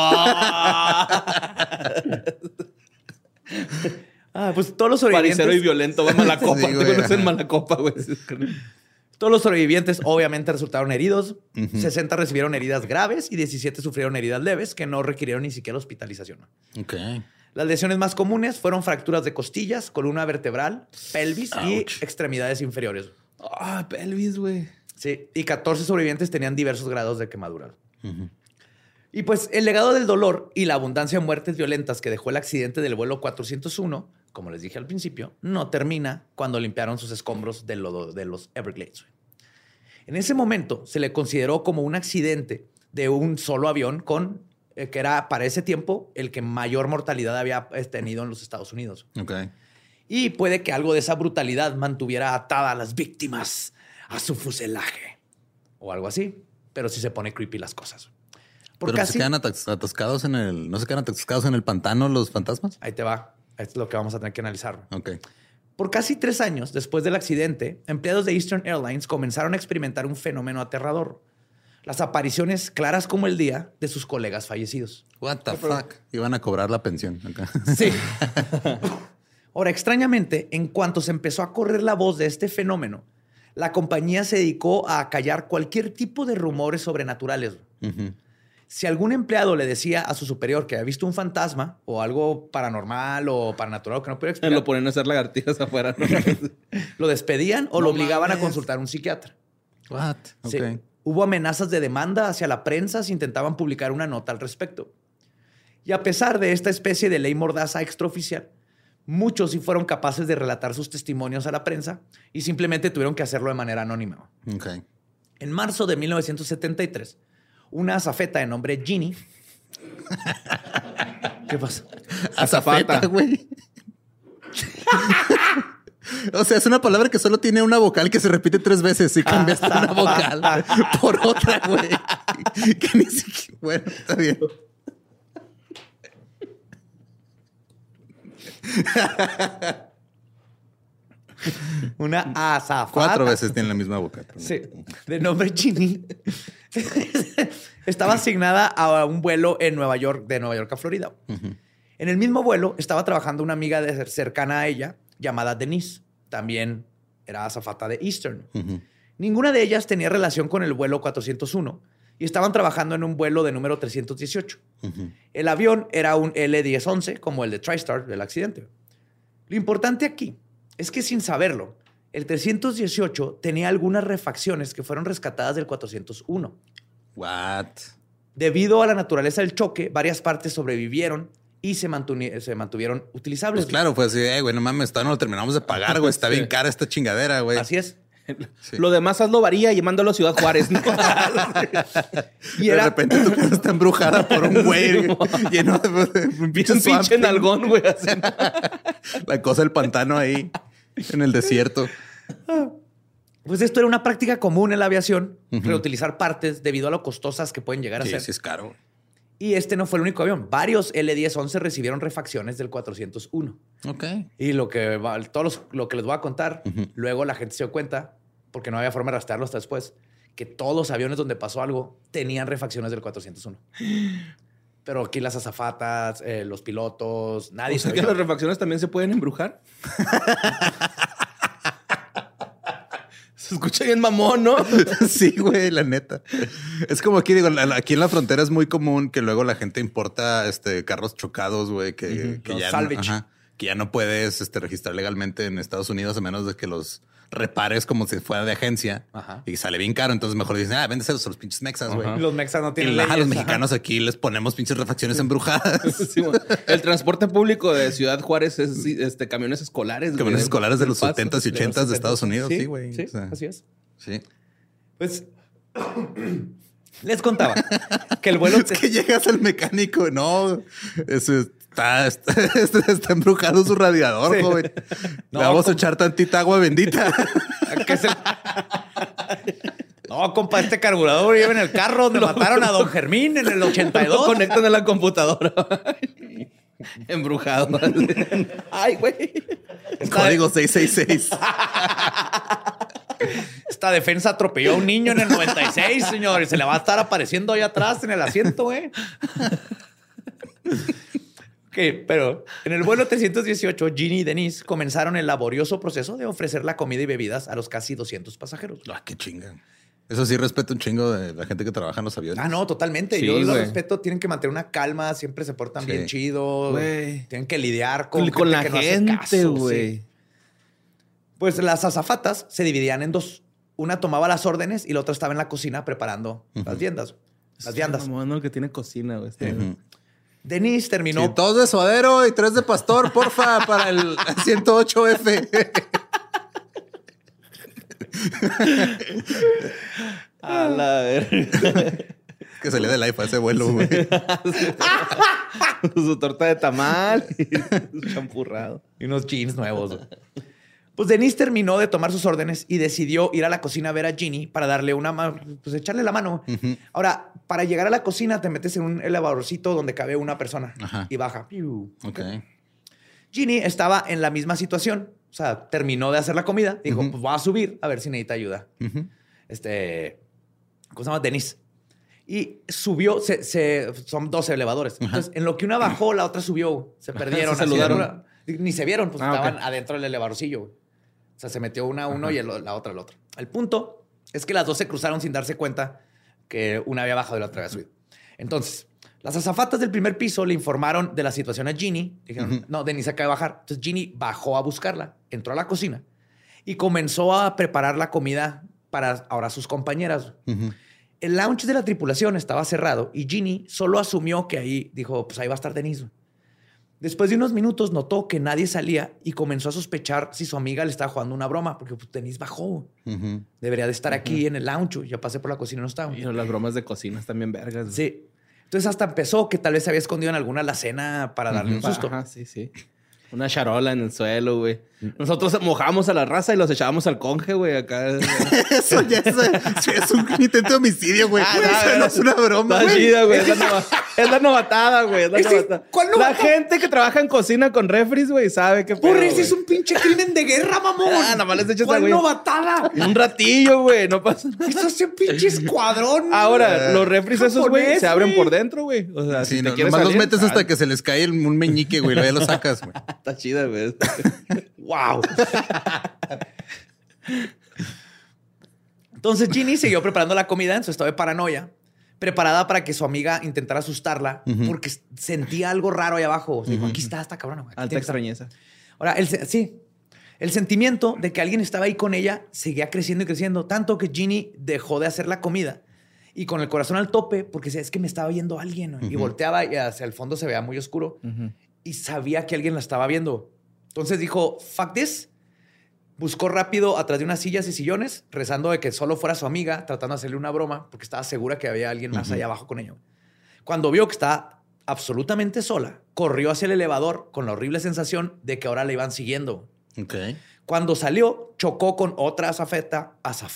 Pues todos los sobrevivientes... Paricero y violento. Va a mala copa. Sí, Te güey, conocen ajá. mala copa, güey. Todos los sobrevivientes obviamente resultaron heridos. 60 recibieron heridas graves y 17 sufrieron heridas leves que no requirieron ni siquiera hospitalización. Ok. Las lesiones más comunes fueron fracturas de costillas, columna vertebral, pelvis y Ouch. extremidades inferiores. Ah, pelvis, güey. Sí, y 14 sobrevivientes tenían diversos grados de quemadura. Y pues el legado del dolor y la abundancia de muertes violentas que dejó el accidente del vuelo 401, como les dije al principio, no termina cuando limpiaron sus escombros del lodo de los Everglades. En ese momento se le consideró como un accidente de un solo avión con que era para ese tiempo el que mayor mortalidad había tenido en los Estados Unidos. Ok. Y puede que algo de esa brutalidad mantuviera atada a las víctimas a su fuselaje o algo así. Pero sí se pone creepy las cosas. Por Pero casi... se quedan atascados en el... ¿No se quedan atascados en el pantano los fantasmas? Ahí te va. Esto es lo que vamos a tener que analizar. Ok. Por casi 3 años después del accidente, empleados de Eastern Airlines comenzaron a experimentar un fenómeno aterrador. Las apariciones claras como el día de sus colegas fallecidos. What the fuck? Iban a cobrar la pensión acá. Sí. Ahora, extrañamente, en cuanto se empezó a correr la voz de este fenómeno, la compañía se dedicó a callar cualquier tipo de rumores sobrenaturales. Si algún empleado le decía a su superior que había visto un fantasma o algo paranormal o paranatural que no podía explicar, Lo ponen a hacer lagartijas afuera, ¿no? lo despedían o lo No obligaban a mames. consultar a un psiquiatra. What? Sí. Ok. Hubo amenazas de demanda hacia la prensa si intentaban publicar una nota al respecto. Y a pesar de esta especie de ley mordaza extraoficial, muchos sí fueron capaces de relatar sus testimonios a la prensa y simplemente tuvieron que hacerlo de manera anónima. Ok. En marzo de 1973, una azafeta de nombre Ginny... ¿Qué pasa? Azafeta, güey. O sea, es una palabra que solo tiene una vocal que se repite 3 veces y cambiaste una vocal por otra, güey. Que ni siquiera... Bueno, está bien. Una azafata. 4 veces tiene la misma vocal. Sí, de nombre Ginny. Estaba asignada a un vuelo en Nueva York, de Nueva York a Florida. En el mismo vuelo estaba trabajando una amiga cercana a ella llamada Denise. También era azafata de Eastern. Ninguna de ellas tenía relación con el vuelo 401 y estaban trabajando en un vuelo de número 318. El avión era un L-1011, como el de TriStar del accidente. Lo importante aquí es que sin saberlo, el 318 tenía algunas refacciones que fueron rescatadas del 401. What? Debido a la naturaleza del choque, varias partes sobrevivieron y se mantuvieron utilizables. Pues claro, fue así, güey, no mames, todavía no lo terminamos de pagar, güey. Está bien cara esta chingadera, güey. Así es. Sí. Lo demás hazlo varía y mándalo a Ciudad Juárez, ¿no? Y de repente tu casa está embrujada por un güey lleno de un pinche nalgón, güey. La cosa del pantano ahí en el desierto. Pues esto era una práctica común en la aviación, reutilizar partes debido a lo costosas que pueden llegar a ser. Sí, es caro. Y este no fue el único avión. Varios L-10-11 recibieron refacciones del 401. Ok. Y lo que les voy a contar, luego la gente se dio cuenta, porque no había forma de rastrearlo hasta después, que todos los aviones donde pasó algo tenían refacciones del 401. Pero aquí las azafatas, los pilotos, nadie. O sea que las refacciones también se pueden embrujar. Se escucha bien mamón, ¿no? Sí, güey, la neta. Es como aquí, digo, aquí en la frontera es muy común que luego la gente importa carros chocados, güey, que ya no puedes registrar legalmente en Estados Unidos a menos de que los repares como si fuera de agencia. Ajá. Y sale bien caro. Entonces mejor dicen, véndeselos a los pinches mexas, güey. Los mexas no tienen leyes. Los mexicanos aquí les ponemos pinches refacciones embrujadas. Sí, el transporte público de Ciudad Juárez es camiones escolares. Camiones escolares de los 70s y 80s de Estados Unidos. Sí, güey. Sí, así es. Sí. Pues les contaba que el vuelo... Es que llegas al mecánico. No, eso está embrujado su radiador, sí. Joven. Le vamos a echar tantita agua bendita. No, compa, este carburador lleva en el carro donde mataron a don Fermín en el 82. Lo conectan a la computadora. Embrujado. Ay, güey. Código 666. Esta defensa atropelló a un niño en el 96, señor. Y se le va a estar apareciendo ahí atrás en el asiento, güey. Ok, pero en el vuelo 318, Ginny y Denise comenzaron el laborioso proceso de ofrecer la comida y bebidas a los casi 200 pasajeros. Ah, qué chingan. Eso sí respeto un chingo de la gente que trabaja en los aviones. Ah, no, totalmente. Sí, yo los respeto. Tienen que mantener una calma. Siempre se portan bien chido. Wey. Tienen que lidiar con la gente, güey. Sí. Pues las azafatas se dividían en dos. Una tomaba las órdenes y la otra estaba en la cocina preparando las viandas. Las viandas. Bueno, que tiene cocina, güey. Denise terminó... Sí, 2 de suadero y 3 de pastor, porfa, para el 108F. A la verga. Que salía del IFA ese vuelo, güey. Su torta de tamal y su champurrado. Y unos jeans nuevos. Pues Denise terminó de tomar sus órdenes y decidió ir a la cocina a ver a Ginny para darle pues echarle la mano. Ahora, para llegar a la cocina te metes en un elevadorcito donde cabe una persona y baja. Ok. Ginny estaba en la misma situación. O sea, terminó de hacer la comida. Dijo, pues voy a subir a ver si necesita ayuda. ¿Cómo se llama? Denise. Y subió, son 12 elevadores. Entonces, en lo que una bajó, la otra subió. Se perdieron. Se saludaron. Ni se vieron, pues estaban adentro del elevadorcillo. O sea, se metió una a uno y la otra al otro. El punto es que las dos se cruzaron sin darse cuenta que una había bajado y la otra había subido. Entonces, las azafatas del primer piso le informaron de la situación a Ginny. Dijeron, no, Denise acaba de bajar. Entonces, Ginny bajó a buscarla, entró a la cocina y comenzó a preparar la comida para ahora sus compañeras. El lounge de la tripulación estaba cerrado y Ginny solo asumió que ahí, dijo, pues ahí va a estar Denise. Después de unos minutos notó que nadie salía y comenzó a sospechar si su amiga le estaba jugando una broma, porque pues, Denise bajó. Debería de estar aquí en el lounge. Ya pasé por la cocina y no estaba. Y las bromas de cocina están bien vergas. ¿No? Sí. Entonces hasta empezó que tal vez se había escondido en alguna alacena para darle un susto. Ajá, sí. Una charola en el suelo, güey. Nosotros mojamos a la raza y los echábamos al conge, güey, acá. Eso ya es un intento de homicidio, güey. Eso no es una broma, güey. Chida, güey. Es la novatada, güey. ¿Cuál novatada? La gente que trabaja en cocina con refris, güey, sabe que... Por eso es un pinche crimen de guerra, mamón. Nada más les echas a güey. ¿Cuál novatada? Un ratillo, güey. No pasa nada. Eso es un pinche escuadrón. Ahora, los refris esos, güey, se abren por dentro, güey. O sea, si te quieres salir, los metes hasta que se les cae un meñique, güey. Luego ya lo sacas, güey. Está chida, güey. ¡Wow! Entonces Ginny siguió preparando la comida en su estado de paranoia, preparada para que su amiga intentara asustarla porque sentía algo raro ahí abajo. O sea, dijo, aquí está esta cabrona. Alta extrañeza. Ahora, el sentimiento de que alguien estaba ahí con ella seguía creciendo y creciendo, tanto que Ginny dejó de hacer la comida Y con el corazón al tope, porque decía, es que me estaba viendo alguien. Y volteaba y hacia el fondo se veía muy oscuro. Y sabía que alguien la estaba viendo. Entonces dijo, fuck this. Buscó rápido atrás de unas sillas y sillones, rezando de que solo fuera su amiga, tratando de hacerle una broma, porque estaba segura que había alguien más allá abajo con ella. Cuando vio que estaba absolutamente sola, corrió hacia el elevador con la horrible sensación de que ahora la iban siguiendo. Ok. Cuando salió, chocó con otra azafata.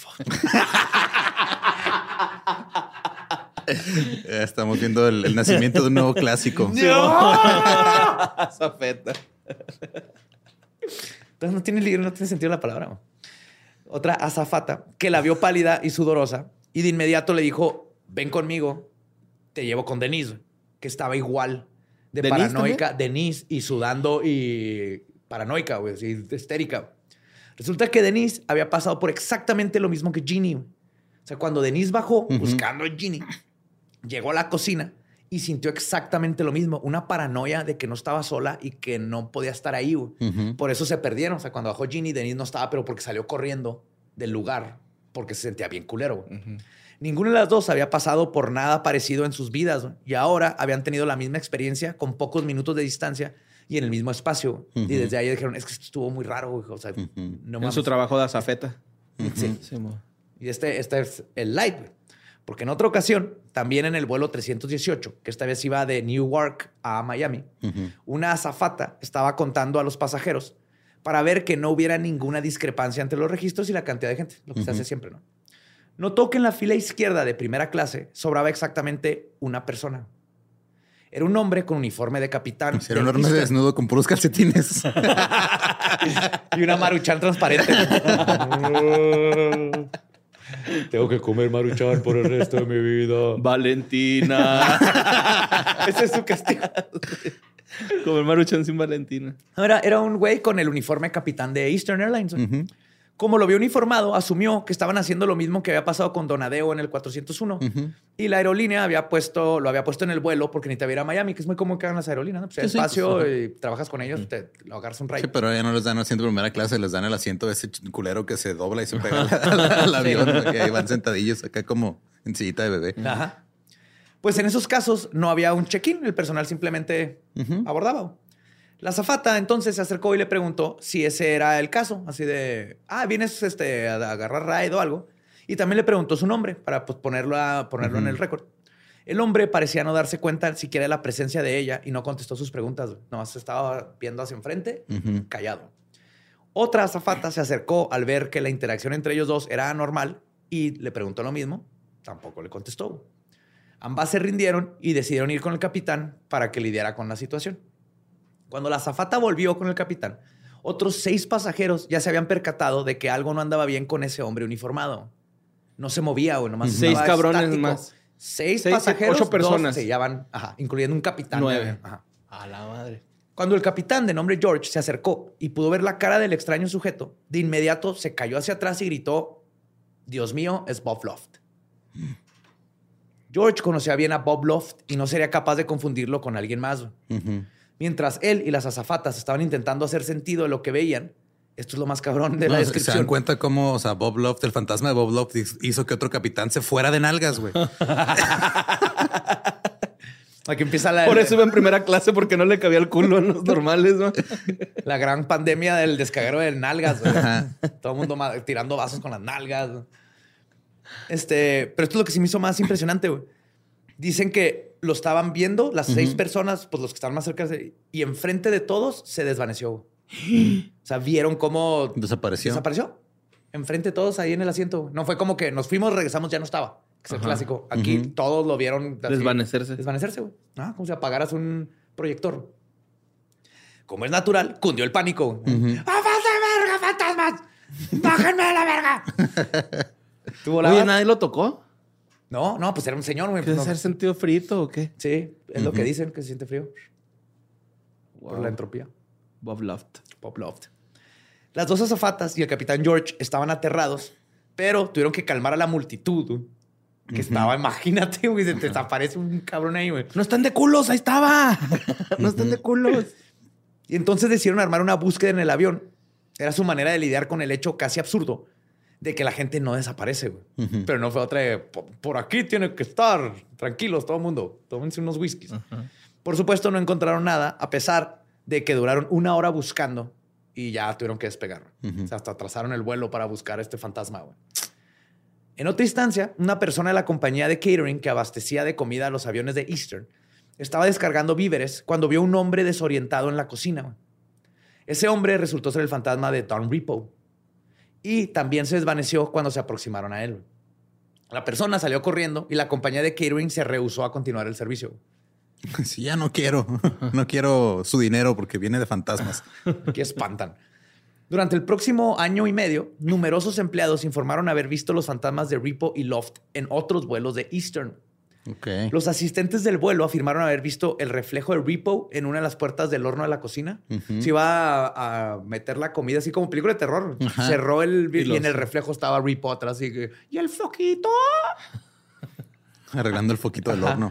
Estamos viendo el nacimiento de un nuevo clásico. Azafeta. Entonces no tiene sentido la palabra. Otra azafata que la vio pálida y sudorosa y de inmediato le dijo, ven conmigo, te llevo con Denise, que estaba igual de ¿Denise paranoica. también? Denise y sudando y paranoica, güey, así, histérica. Resulta que Denise había pasado por exactamente lo mismo que Ginny. O sea, cuando Denise bajó buscando a Ginny, llegó a la cocina y sintió exactamente lo mismo. Una paranoia de que no estaba sola y que no podía estar ahí. Por eso se perdieron. O sea, cuando bajó Ginny, Denise no estaba, pero porque salió corriendo del lugar porque se sentía bien culero. Ninguna de las dos había pasado por nada parecido en sus vidas. Y ahora habían tenido la misma experiencia con pocos minutos de distancia y en el mismo espacio. Y desde ahí dijeron, es que esto estuvo muy raro. Güey. O sea, no En mames. su trabajo de azafeta. Sí. Sí, mo. Y este es el light, güey. Porque en otra ocasión, también en el vuelo 318, que esta vez iba de Newark a Miami, una azafata estaba contando a los pasajeros para ver que no hubiera ninguna discrepancia entre los registros y la cantidad de gente, lo que se hace siempre, ¿no? Notó que en la fila izquierda de primera clase sobraba exactamente una persona. Era un hombre con uniforme de capitán. Era un hombre desnudo con puros calcetines. Y una Maruchan transparente. Tengo que comer Maruchan por el resto de mi vida. Valentina. Ese es su castigo. Comer Maruchan sin Valentina. Era un güey con el uniforme capitán de Eastern Airlines. Como lo vio uniformado, asumió que estaban haciendo lo mismo que había pasado con Donadeo en el 401. Y la aerolínea lo había puesto en el vuelo porque necesitaba ir a Miami, que es muy común que hagan las aerolíneas, ¿no? Pues hay espacio y trabajas con ellos, te lo agarras un rayo. Sí, pero ya no les dan asiento de primera clase, les dan el asiento de ese culero que se dobla y se pega al avión. Que ahí van sentadillos acá como en sillita de bebé. Ajá. Pues en esos casos no había un check-in, el personal simplemente abordaba. La azafata entonces se acercó y le preguntó si ese era el caso. Así de, vienes a agarrar ride o algo. Y también le preguntó su nombre para pues, ponerlo en el récord. El hombre parecía no darse cuenta siquiera de la presencia de ella y no contestó sus preguntas. Nomás estaba viendo hacia enfrente, callado. Otra azafata se acercó al ver que la interacción entre ellos dos era anormal y le preguntó lo mismo. Tampoco le contestó. Ambas se rindieron y decidieron ir con el capitán para que lidiara con la situación. Cuando la azafata volvió con el capitán, otros 6 pasajeros ya se habían percatado de que algo no andaba bien con ese hombre uniformado. No se movía, güey. Nomás 6 cabrones estático. más. 6 pasajeros, 8 personas. 2 ya van, incluyendo un capitán. 9. Ajá. A la madre. Cuando el capitán de nombre George se acercó y pudo ver la cara del extraño sujeto, de inmediato se cayó hacia atrás y gritó, Dios mío, es Bob Loft. George conocía bien a Bob Loft y no sería capaz de confundirlo con alguien más. Mientras él y las azafatas estaban intentando hacer sentido de lo que veían, esto es lo más cabrón de la descripción. Se dan cuenta cómo, o sea, Bob Loft, el fantasma de Bob Loft, hizo que otro capitán se fuera de nalgas, güey. Aquí empieza Por eso iba en primera clase, porque no le cabía el culo a los normales, ¿no? La gran pandemia del descaguero de nalgas, güey. Todo el mundo tirando vasos con las nalgas. Pero esto es lo que sí me hizo más impresionante, güey. Dicen que lo estaban viendo las 6 personas, pues los que estaban más cerca, y enfrente de todos se desvaneció. O sea, vieron cómo desapareció. Enfrente de todos ahí en el asiento. No fue como que nos fuimos, regresamos, ya no estaba. Que es el clásico. Aquí todos lo vieron así, desvanecerse, güey. Como si apagaras un proyector. Como es natural, cundió el pánico. ¡Afas de verga, fantasmas! ¡Bájenme a la verga! Oye, ¿nadie lo tocó? No, pues era un señor, güey. ¿Quieres hacer sentido frito o qué? Sí, es lo que dicen, que se siente frío. Wow. Por la entropía. Bob Loft. Las 2 azafatas y el capitán George estaban aterrados, pero tuvieron que calmar a la multitud, güey, que estaba, imagínate, güey, se te desaparece un cabrón ahí, güey. ¡No están de culos! ¡Ahí estaba! ¡No están de culos! Y entonces decidieron armar una búsqueda en el avión. Era su manera de lidiar con el hecho casi absurdo de que la gente no desaparece, güey. Pero no fue otra de, por aquí tiene que estar, tranquilos, todo el mundo, tómense unos whiskies. Por supuesto, no encontraron nada, a pesar de que duraron 1 hora buscando y ya tuvieron que despegar. O sea, hasta atrasaron el vuelo para buscar a este fantasma, güey. En otra instancia, una persona de la compañía de catering que abastecía de comida a los aviones de Eastern estaba descargando víveres cuando vio un hombre desorientado en la cocina, güey. Ese hombre resultó ser el fantasma de Don Repo y también se desvaneció cuando se aproximaron a él. La persona salió corriendo y la compañía de catering se rehusó a continuar el servicio. Sí, ya no quiero. No quiero su dinero porque viene de fantasmas. Aquí espantan. Durante el próximo año y medio, numerosos empleados informaron haber visto los fantasmas de Repo y Loft en otros vuelos de Eastern. Okay. Los asistentes del vuelo afirmaron haber visto el reflejo de Repo en una de las puertas del horno de la cocina. Se iba a meter la comida así como película de terror. Cerró el y en el reflejo estaba Repo atrás. Y el foquito. Arreglando el foquito del horno.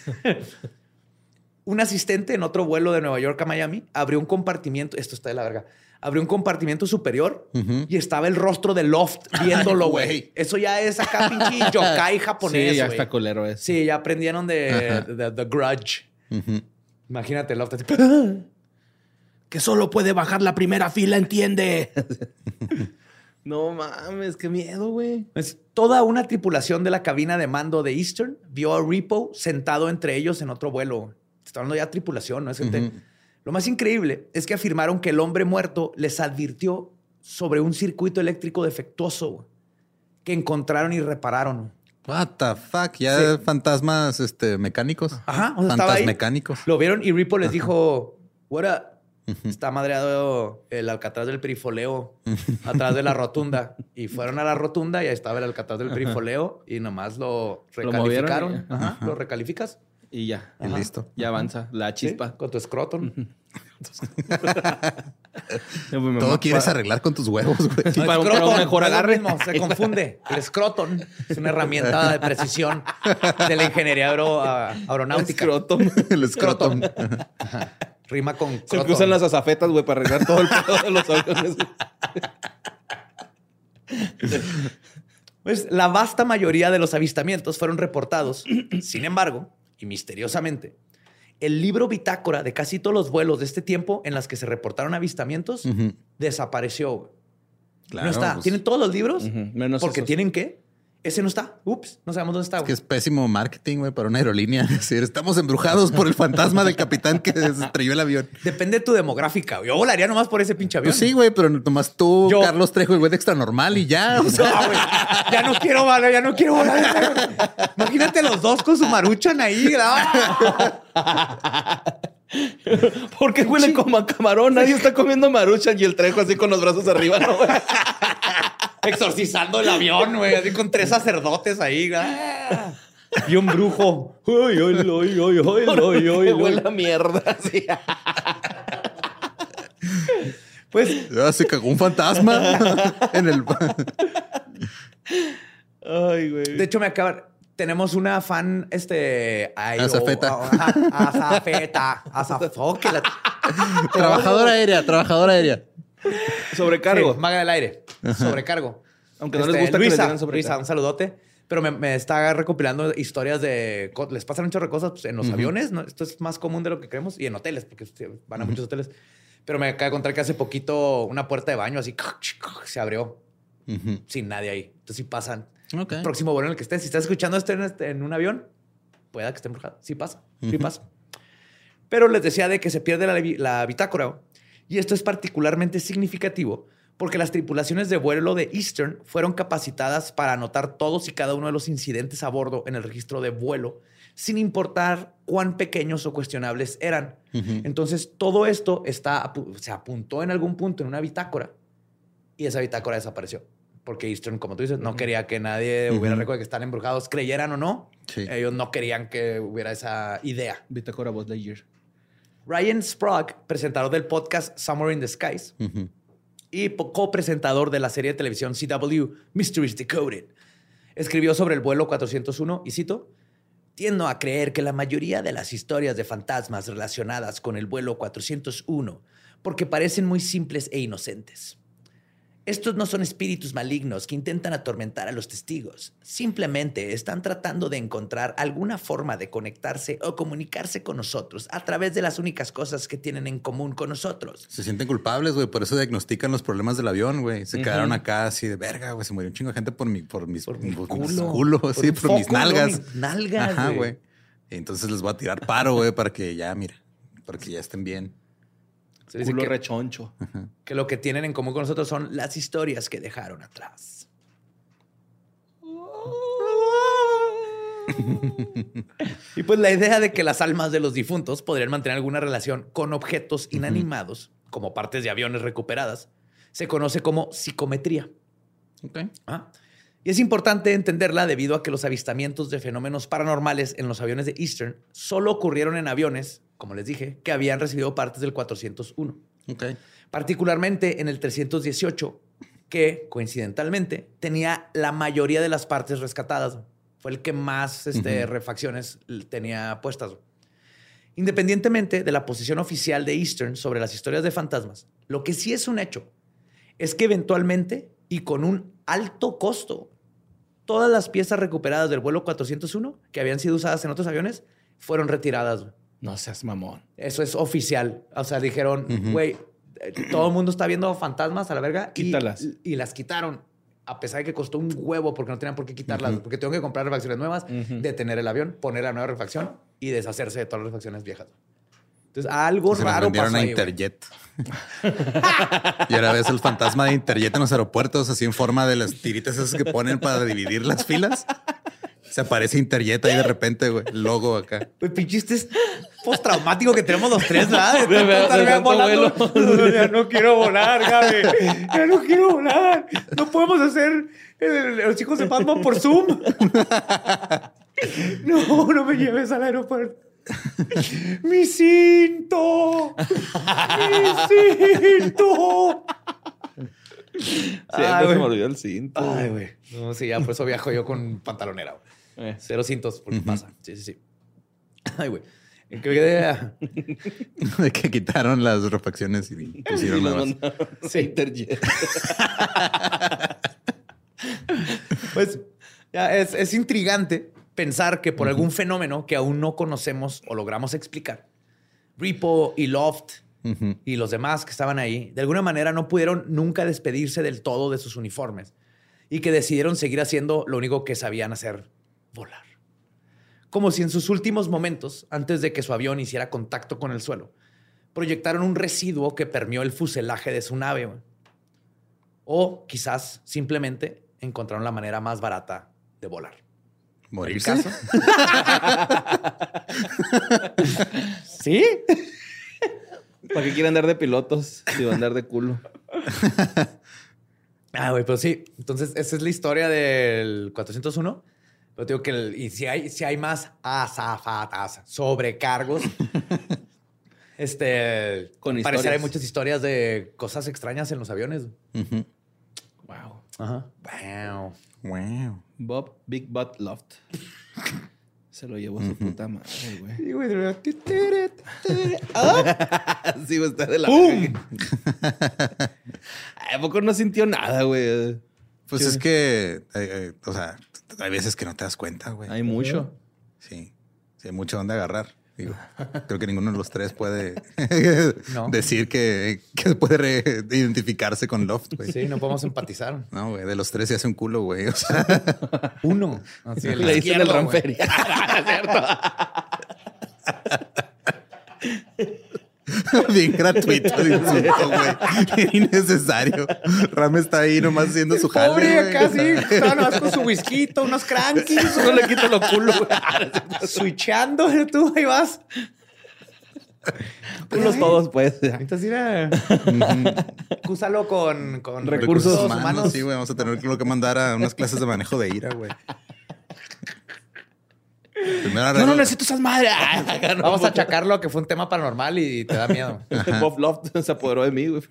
Un asistente en otro vuelo de Nueva York a Miami abrió un compartimiento. Esto está de la verga. Abrió un compartimiento superior y estaba el rostro de Loft viéndolo, güey. Eso ya es acá pinche yokai japonés, Sí, ya wey. está culero eso. Sí, ya aprendieron de The Grudge. Imagínate Loft así. Que solo puede bajar la primera fila, ¿entiende? No mames, qué miedo, güey. Pues, toda una tripulación de la cabina de mando de Eastern vio a Repo sentado entre ellos en otro vuelo. Está hablando ya de tripulación, ¿no? Es gente... Lo más increíble es que afirmaron que el hombre muerto les advirtió sobre un circuito eléctrico defectuoso que encontraron y repararon. What the fuck? Ya fantasmas mecánicos. Ajá, o sea, estaba ahí. Mecánicos. Lo vieron y Repo les dijo, what up? Está madreado el alcatraz del perifoleo atrás de la rotunda. Y fueron a la rotunda y ahí estaba el alcatraz del perifoleo y nomás lo recalificaron. Lo recalificas. Y ya. Y listo. Ya avanza la chispa. ¿Sí? Con tu scrotum. Todo quieres arreglar con tus huevos, güey. Sí, para un mejor agarre. Se confunde. El scrotum es una herramienta de precisión de la ingeniería aeronáutica. El scrotum. Rima con Se croton. usan las azafetas, güey, para arreglar todo el pedo de los aviones. Pues la vasta mayoría de los avistamientos fueron reportados. Sin embargo, y misteriosamente, el libro bitácora de casi todos los vuelos de este tiempo en las que se reportaron avistamientos desapareció. Claro, no está. pues, ¿Tienen todos los libros? Menos Porque esos. tienen qué. Ese no está. Ups, no sabemos dónde está. es que es pésimo marketing, güey, para una aerolínea. Es decir, estamos embrujados por el fantasma del capitán que estrelló el avión. Depende de tu demográfica. Yo volaría nomás por ese pinche avión. Pues sí, güey, pero nomás tú, Yo- Carlos Trejo, el güey de Extra Normal y ya. O sea, No, güey. Ya no quiero volar, ya no quiero volar. Imagínate los dos con su maruchan ahí. ¿Por qué huele como a camarón? Nadie está comiendo maruchan y el Trejo así con los brazos arriba, ¿no, güey? Exorcizando el avión, güey. Así con 3 sacerdotes ahí. Y un brujo. Ay, ay, ay, ay, ay, Huele a mierda, así. Pues ya se cagó un fantasma en el... Ay, güey. de hecho, tenemos una fan, Azafeta. Azafeta. Trabajadora aérea. Sobrecargo. Sí, maga del aire. Sobrecargo. Aunque no les gusta que les Luisa, digan sobrecargo. Luisa, un saludote. Pero me está recopilando historias de... Les pasan un chorro de cosas pues, en los aviones. ¿No? Esto es más común de lo que creemos. Y en hoteles, porque van a muchos hoteles. Pero me acaba de contar que hace poquito una puerta de baño así se abrió. Sin nadie ahí. Entonces sí pasan. Ok. El próximo vuelo en el que estés. Si estás escuchando esto en un avión, pueda que esté embrujado. Sí pasa. Sí pasa. Pero les decía de que se pierde la bitácora. Y esto es particularmente significativo porque las tripulaciones de vuelo de Eastern fueron capacitadas para anotar todos y cada uno de los incidentes a bordo en el registro de vuelo, sin importar cuán pequeños o cuestionables eran. Entonces, todo esto se apuntó en algún punto en una bitácora y esa bitácora desapareció. Porque Eastern, como tú dices, no quería que nadie hubiera récord de que están embrujados, creyeran o no. Sí. Ellos no querían que hubiera esa idea. Bitácora Buzz Lightyear. Ryan Sprague, presentador del podcast Somewhere in the Skies y copresentador de la serie de televisión CW Mysteries Decoded, escribió sobre el vuelo 401 y cito: tiendo a creer que la mayoría de las historias de fantasmas relacionadas con el vuelo 401 porque parecen muy simples e inocentes. Estos no son espíritus malignos que intentan atormentar a los testigos. Simplemente están tratando de encontrar alguna forma de conectarse o comunicarse con nosotros a través de las únicas cosas que tienen en común con nosotros. Se sienten culpables, güey. Por eso diagnostican los problemas del avión, güey. Se quedaron acá así de verga, güey. Se murió un chingo de gente por mis culos, sí, por mis nalgas. Mis nalgas, ajá, güey. Entonces les voy a tirar paro, güey, para que ya, mira, para que ya estén bien. Se dice culo rechoncho. Que lo que tienen en común con nosotros son las historias que dejaron atrás. Y pues la idea de que las almas de los difuntos podrían mantener alguna relación con objetos inanimados, como partes de aviones recuperadas, se conoce como psicometría. Okay. Y es importante entenderla debido a que los avistamientos de fenómenos paranormales en los aviones de Eastern solo ocurrieron en aviones, como les dije, que habían recibido partes del 401. Okay. Particularmente en el 318, que coincidentalmente tenía la mayoría de las partes rescatadas. Fue el que más refacciones tenía puestas. Independientemente de la posición oficial de Eastern sobre las historias de fantasmas, lo que sí es un hecho es que eventualmente y con un alto costo, todas las piezas recuperadas del vuelo 401 que habían sido usadas en otros aviones fueron retiradas. No seas mamón. Eso es oficial. O sea, dijeron, güey, todo el mundo está viendo fantasmas a la verga. Quítalas. Y las quitaron. A pesar de que costó un huevo porque no tenían por qué quitarlas. Porque tengo que comprar refacciones nuevas, detener el avión, poner la nueva refacción y deshacerse de todas las refacciones viejas. Entonces, algo raro pasó a ahí, Interjet. Y ahora ves el fantasma de Interjet en los aeropuertos, así en forma de las tiritas esas que ponen para dividir las filas. Se aparece Interjet ahí de repente, güey. El logo acá. Pues pinchiste postraumático que tenemos los tres, ¿verdad? Ya no quiero volar, Gaby. Ya no quiero volar. No podemos hacer los hijos de Batman por Zoom. No me lleves al aeropuerto. ¡Mi cinto! ¡Mi cinto! Siempre se me olvidó el cinto. Ay, güey. No, sí, ya por eso viajo yo con pantalonera. Cero cintos, porque pasa. Sí. Ay, güey. ¿En qué idea? De que quitaron las refacciones y pusieron nuevas. Sí, Interjet. Pues ya es intrigante pensar que por algún fenómeno que aún no conocemos o logramos explicar, Repo y Loft y los demás que estaban ahí, de alguna manera no pudieron nunca despedirse del todo de sus uniformes y que decidieron seguir haciendo lo único que sabían hacer, volar. Como si en sus últimos momentos, antes de que su avión hiciera contacto con el suelo, proyectaron un residuo que permeó el fuselaje de su nave. O quizás simplemente encontraron la manera más barata de volar. ¿Morirse? ¿Sí? ¿Para qué quiere andar de pilotos si va a andar de culo? Güey, pero sí. Entonces, esa es la historia del 401. Pero digo que y si hay más azafatas, sobrecargos, con al parecer historias. hay muchas historias de cosas extrañas en los aviones. Wow. Ajá. Wow. Bob Big Butt Loft. Se lo llevó su puta madre, güey. Sí, güey. Sí, güey, está de la... ¡Pum! ¿A poco no sintió nada, güey? Pues es que, o sea, hay veces que no te das cuenta, güey. Hay mucho. Sí, hay mucho donde agarrar. Digo, creo que ninguno de los tres puede decir que puede identificarse con Loft, güey. Sí, no podemos empatizar. No, güey, de los tres se hace un culo, güey. O sea, uno. Así, el Le dicen el izquierdo, Ramferia. bien gratuito de insulto, güey. Bien innecesario. Ram está ahí nomás haciendo su jale, pobre güey. acá, sí. Estaba nomás con su whisky, unos crankies. No le quito lo culo, güey. Switchando, tú ahí vas. Culos todos, pues. Entonces, mira. Úsalo con Recursos humanos. Sí, güey. Vamos a tener que mandar a unas clases de manejo de ira, güey. Yo no necesito esas madres. Vamos a achacarlo a que fue un tema paranormal y te da miedo. Bob Loft se apoderó de mí, güey.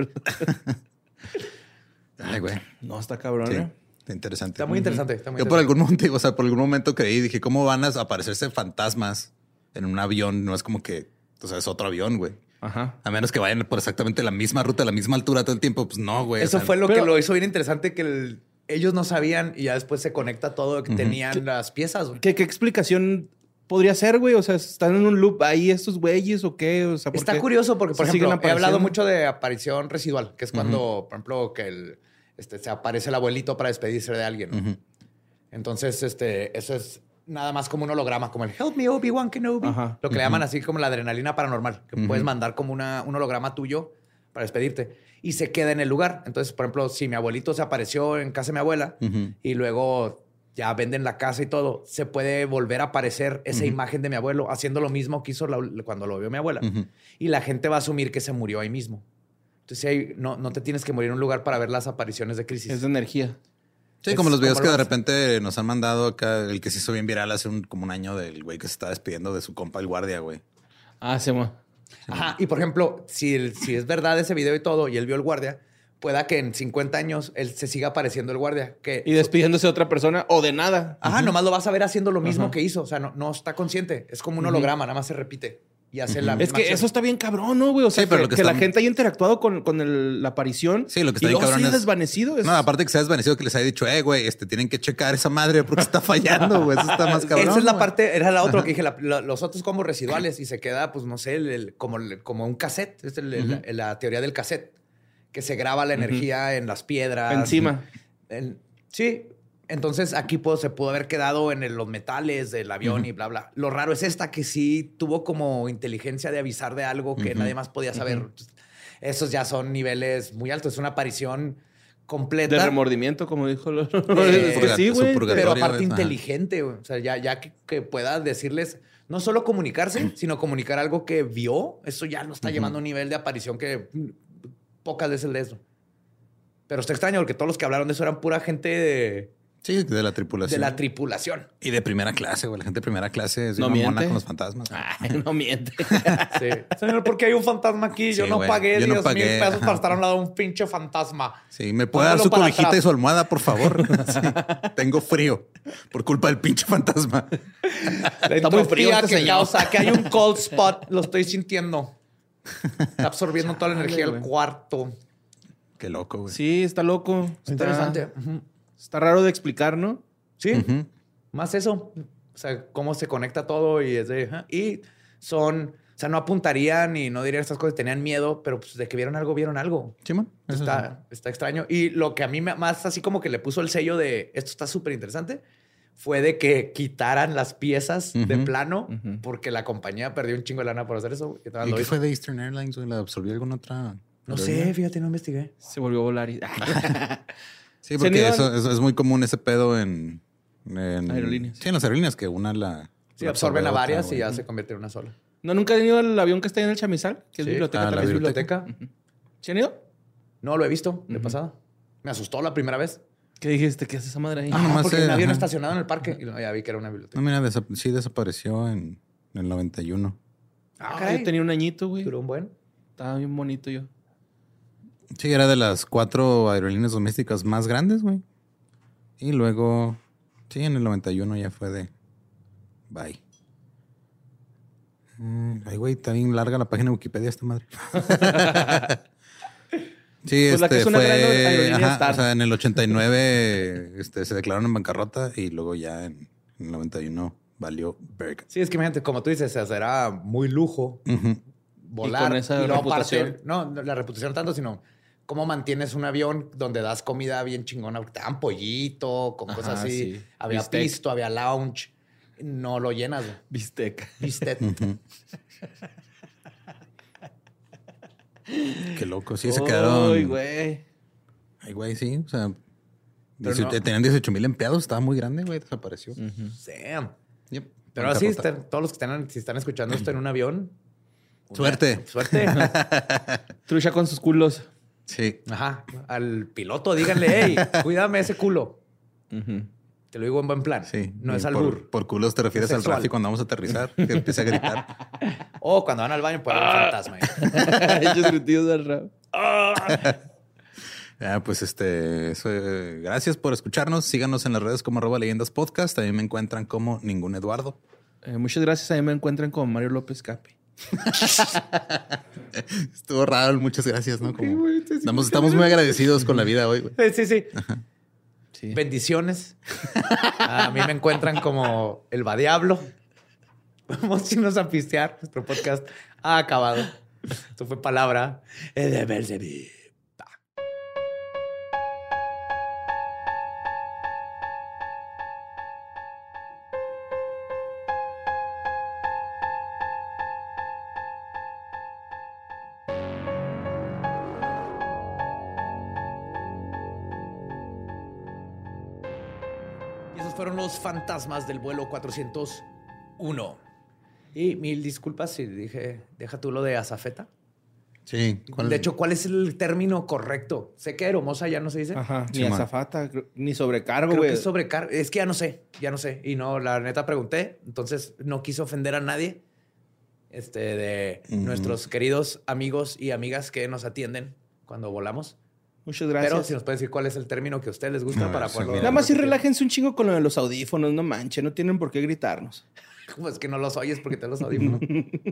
Ay, güey. No, está cabrón, Sí, ¿eh? está interesante. Está muy interesante. Está muy Yo por interesante. algún momento creí, dije, ¿cómo van a aparecerse fantasmas en un avión? No es como que, o sea, es otro avión, güey. Ajá. A menos que vayan por exactamente la misma ruta, a la misma altura todo el tiempo. Pues no, güey. Eso o sea, fue lo que lo hizo bien interesante, que ellos no sabían y ya después se conecta todo, que tenían las piezas, güey. ¿Qué explicación podría ser, güey? O sea, ¿están en un loop ahí estos güeyes o qué? O sea, ¿por Está qué curioso porque, por se siguen ejemplo, he hablado apareciendo? mucho de aparición residual, que es cuando, por ejemplo, que se aparece el abuelito para despedirse de alguien, ¿no? Entonces, eso es nada más como un holograma, como el Help me, Obi-Wan Kenobi. Ajá. Lo que le llaman así como la adrenalina paranormal, que puedes mandar como un holograma tuyo para despedirte y se queda en el lugar. Entonces, por ejemplo, si mi abuelito se apareció en casa de mi abuela y luego ya venden la casa y todo, se puede volver a aparecer esa imagen de mi abuelo haciendo lo mismo que hizo cuando lo vio mi abuela. Y la gente va a asumir que se murió ahí mismo. Entonces, no te tienes que morir en un lugar para ver las apariciones de crisis. Es de energía. Sí, como los videos que de repente nos han mandado acá, el que se hizo bien viral hace como un año del güey que se está despidiendo de su compa, el guardia, güey. Ah, se mo. Ajá. Y por ejemplo, si es verdad ese video y todo, y él vio el guardia, pueda que en 50 años él se siga apareciendo el guardia. Y despidiéndose de otra persona o de nada. Ajá, nomás lo vas a ver haciendo lo mismo que hizo. O sea, no está consciente. Es como un holograma, nada más se repite. Y hace la Es misma que acción. eso está bien cabrón, ¿no, güey? O sea, Sí, pero que, lo que la está- gente haya interactuado con la aparición. Sí, lo que está y bien luego cabrón se haya es- desvanecido. No, aparte que se ha desvanecido, que les haya dicho, güey, tienen que checar esa madre porque está fallando, güey. Eso está más cabrón. Esa es la güey. parte, era la otra que dije, los otros como residuales y se queda, pues no sé, como un cassette. Es la teoría del cassette, que se graba la energía en las piedras. Encima. Sí. Entonces aquí se pudo haber quedado en los metales del avión y bla, bla. Lo raro es esta que sí tuvo como inteligencia de avisar de algo que nadie más podía saber. Esos ya son niveles muy altos. Es una aparición completa. De remordimiento, como dijo. Es que purga- sí, su güey. purgatorio. Pero Ajá. aparte inteligente, güey. O sea, ya que pueda decirles, no solo comunicarse, sino comunicar algo que vio. Eso ya lo está llevando a un nivel de aparición que pocas veces de eso. Pero está extraño porque todos los que hablaron de eso eran pura gente Sí, de la de tripulación. la tripulación. Y de primera clase, güey. La gente de primera clase es No una mona miente. con los fantasmas. Ay, no miente. Sí. Señor, ¿por qué hay un fantasma aquí? Yo Sí, no güey. pagué Yo no 10,000 pagué, pesos ajá. para estar a un lado de un pinche fantasma. Sí, ¿me puede dar su Póngalo para cobijita atrás. y su almohada, por favor? Sí, tengo frío por culpa del pinche fantasma. Está muy frío fría este que señor. causa que hay un cold spot. Lo estoy sintiendo. Está absorbiendo toda la energía del güey. cuarto. Qué loco, güey. Sí, está loco. Está Interesante. Ujú. Está raro de explicar, ¿no? Sí, más eso. O sea, cómo se conecta todo y es de... ajá. Y o sea, no apuntarían y no dirían estas cosas, tenían miedo, pero pues de que vieron algo. Sí, man. Eso Está extraño. Y lo que a mí más así como que le puso el sello de esto está súper interesante fue de que quitaran las piezas de plano porque la compañía perdió un chingo de lana por hacer eso. Y sí. ¿Y qué fue de Eastern Airlines? Güey? ¿La absorbió alguna otra? No aerolínea? sé, fíjate, no investigué. Se volvió a volar y... Sí, porque han ido eso es muy común ese pedo en Aerolíneas. Sí, en las aerolíneas, que una la... Sí, la absorben a absorbe varias otra, y ya güey. se convierte en una sola. ¿No nunca han ido al avión que está ahí en el Chamizal? Que es Sí. biblioteca Ah, la también. ¿Es biblioteca? ¿Sí han ido? No, lo he visto de pasada. Me asustó la primera vez. ¿Qué dijiste? ¿Qué hace esa madre ahí? Ah, nomás porque sé, un avión ajá. estacionado en el parque. Y ya vi que era una biblioteca. No, mira, sí desapareció en el 91. Yo tenía un añito, güey. Duró un buen. Estaba bien bonito yo. Sí, era de las 4 aerolíneas domésticas más grandes, güey. Y luego, sí, en el 91 ya fue de... Bye. Ay, güey, está bien larga la página de Wikipedia esta madre. Sí, Pues la que es una gran aerolínea Star. o sea, en el 89 se declararon en bancarrota y luego ya en el 91 valió verga. Sí, es que imagínate, como tú dices, o sea, era muy lujo Ujú. volar. Y con esa luego reputación. aparte, no la reputación tanto, sino cómo mantienes un avión donde das comida bien chingona. Te dan pollito, con Ajá, cosas así. sí. Había Bistec. pisto, había lounge. No lo llenas, güey. Bistec. Bistec. Qué loco. Sí, se quedaron... Ay, güey. Ay, güey, sí. O sea, Pero no. tenían 18,000 empleados. Estaba muy grande, güey. Desapareció. Damn. Yep. Pero así, Bancarrota. todos los que si están escuchando esto en un avión. Suerte. Suerte. Trucha con sus culos. Sí. Ajá. Al piloto, díganle, hey, cuídame ese culo. Te lo digo en buen plan. Sí. No Y es albur. Por culos te refieres al Sexual. Rafi cuando vamos a aterrizar, que empieza a gritar. O cuando van al baño puede haber un fantasma. Ellos gritidos del rap. Pues gracias por escucharnos. Síganos en las redes como @leyendaspodcast. También me encuentran como Ningún Eduardo. Muchas gracias. A mí me encuentran con Mario López Capi. Estuvo raro, muchas gracias, ¿no? Como, estamos muy agradecidos con la vida hoy, güey. Sí. Sí. Bendiciones. A mí me encuentran como el Badiablo. Vamos a irnos a pistear. Nuestro podcast ha acabado. Esto fue palabra de Belzebub. Fueron los fantasmas del vuelo 401. Y 1000 disculpas si dije, deja tú lo de azafeta. Sí. De hecho, ¿cuál es el término correcto? Sé que aeromoza ya no se dice. Ajá. Ni azafata, ni sobrecargo, Creo güey. que es sobrecargo. Es que ya no sé. Y no, la neta pregunté. Entonces no quise ofender a nadie de nuestros queridos amigos y amigas que nos atienden cuando volamos. Muchas gracias. Pero si nos puede decir cuál es el término que a ustedes les gusta para poderlo... Nada más sí relájense un chingo con lo de los audífonos, no manches, no tienen por qué gritarnos. Pues que no los oyes porque te los audífonos.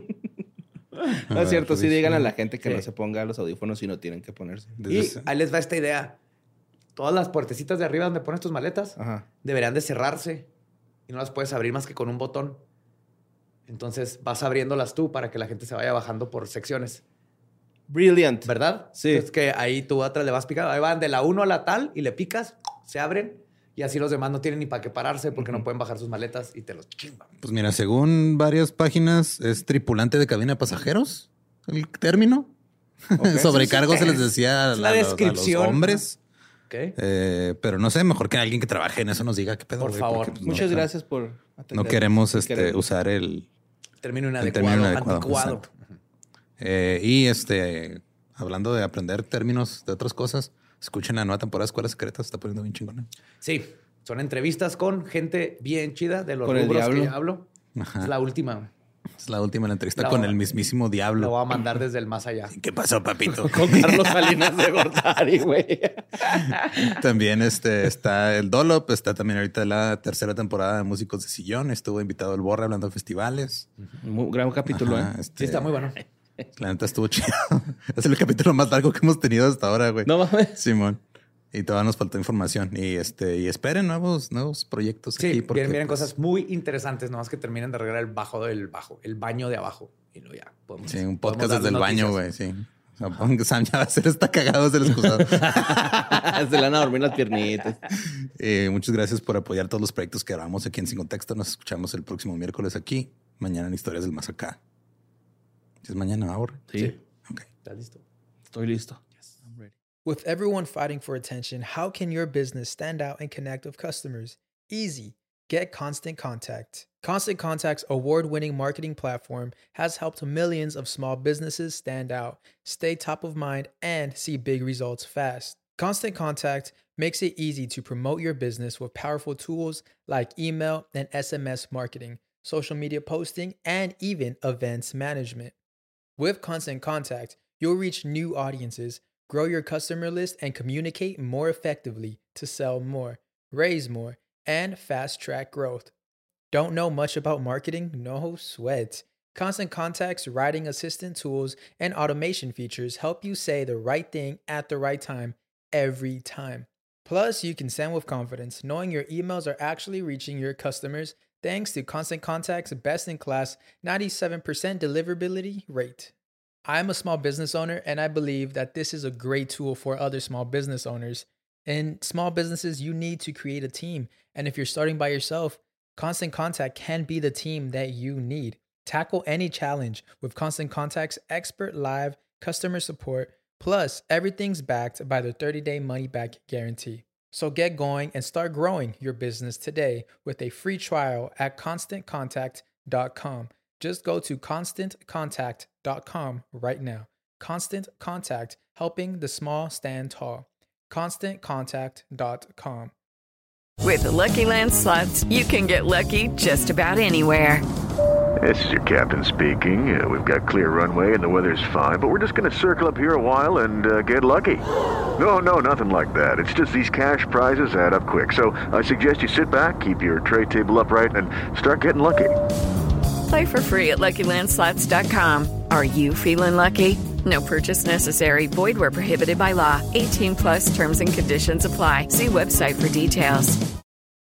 No es cierto, sí digan a la gente que no se ponga los audífonos si no tienen que ponerse. Y ahí les va esta idea. Todas las puertecitas de arriba donde pones tus maletas deberían de cerrarse y no las puedes abrir más que con un botón. Entonces vas abriéndolas tú para que la gente se vaya bajando por secciones. Brilliant. ¿Verdad? Sí. Es que ahí tú atrás le vas picando. Ahí van de la 1 a la tal y le picas, se abren y así los demás no tienen ni para qué pararse porque no pueden bajar sus maletas y te los chingan. Pues mira, según varias páginas, es tripulante de cabina de pasajeros el término. Okay. Sobrecargo se les decía a los hombres. Okay. Pero no sé, mejor que alguien que trabaje en eso nos diga qué pedo. Por favor. Porque, pues, muchas gracias por atender. No queremos usar el término inadecuado. Anticuado. Y hablando de aprender términos de otras cosas, escuchen la nueva temporada de Escuelas Secretas, se está poniendo bien chingona. Sí, son entrevistas con gente bien chida de los con rubros que hablo. Ajá. Es la última. Es la última, la entrevista con el mismísimo diablo. Lo voy a mandar desde el más allá. ¿Qué pasó, papito? Con Carlos Salinas de Gortari, güey. También está el Dolop, está también ahorita la tercera temporada de Músicos de Sillón. Estuvo invitado el Borre hablando de festivales. Muy gran capítulo, Sí, está muy bueno. La neta estuvo chido. Es el capítulo más largo que hemos tenido hasta ahora, güey. No mames. Simón. Y todavía nos faltó información. Y esperen nuevos proyectos. Sí, aquí porque, vienen cosas muy interesantes. Nomás que terminen de arreglar el baño de abajo. Y luego ya podemos. Sí, un podcast desde el baño, güey. Sí. O sea, Sam ya va a ser cagado desde el excusado. Se le van a dormir las piernitas. Muchas gracias por apoyar todos los proyectos que grabamos aquí en Sin Contexto. Nos escuchamos el próximo miércoles aquí. Mañana en Historias del Más Acá. ¿Es mañana ahora? Sí. Ok. ¿Estás listo? Estoy listo. Yes. I'm ready. With everyone fighting for attention, how can your business stand out and connect with customers? Easy. Get Constant Contact. Constant Contact's award-winning marketing platform has helped millions of small businesses stand out, stay top of mind, and see big results fast. Constant Contact makes it easy to promote your business with powerful tools like email and SMS marketing, social media posting, and even events management. With Constant Contact, you'll reach new audiences, grow your customer list, and communicate more effectively to sell more, raise more, and fast-track growth. Don't know much about marketing? No sweat. Constant Contact's writing assistant tools and automation features help you say the right thing at the right time, every time. Plus, you can send with confidence, knowing your emails are actually reaching your customers thanks to Constant Contact's best-in-class 97% deliverability rate. I'm a small business owner, and I believe that this is a great tool for other small business owners. In small businesses, you need to create a team, and if you're starting by yourself, Constant Contact can be the team that you need. Tackle any challenge with Constant Contact's expert live customer support, plus everything's backed by the 30-day money-back guarantee. So get going and start growing your business today with a free trial at ConstantContact.com. Just go to ConstantContact.com right now. Constant Contact, helping the small stand tall. ConstantContact.com. With the Lucky Land Slots, you can get lucky just about anywhere. This is your captain speaking. We've got clear runway and the weather's fine, but we're just going to circle up here a while and get lucky. No, nothing like that. It's just these cash prizes add up quick. So I suggest you sit back, keep your tray table upright, and start getting lucky. Play for free at LuckyLandSlots.com. Are you feeling lucky? No purchase necessary. Void where prohibited by law. 18+ terms and conditions apply. See website for details.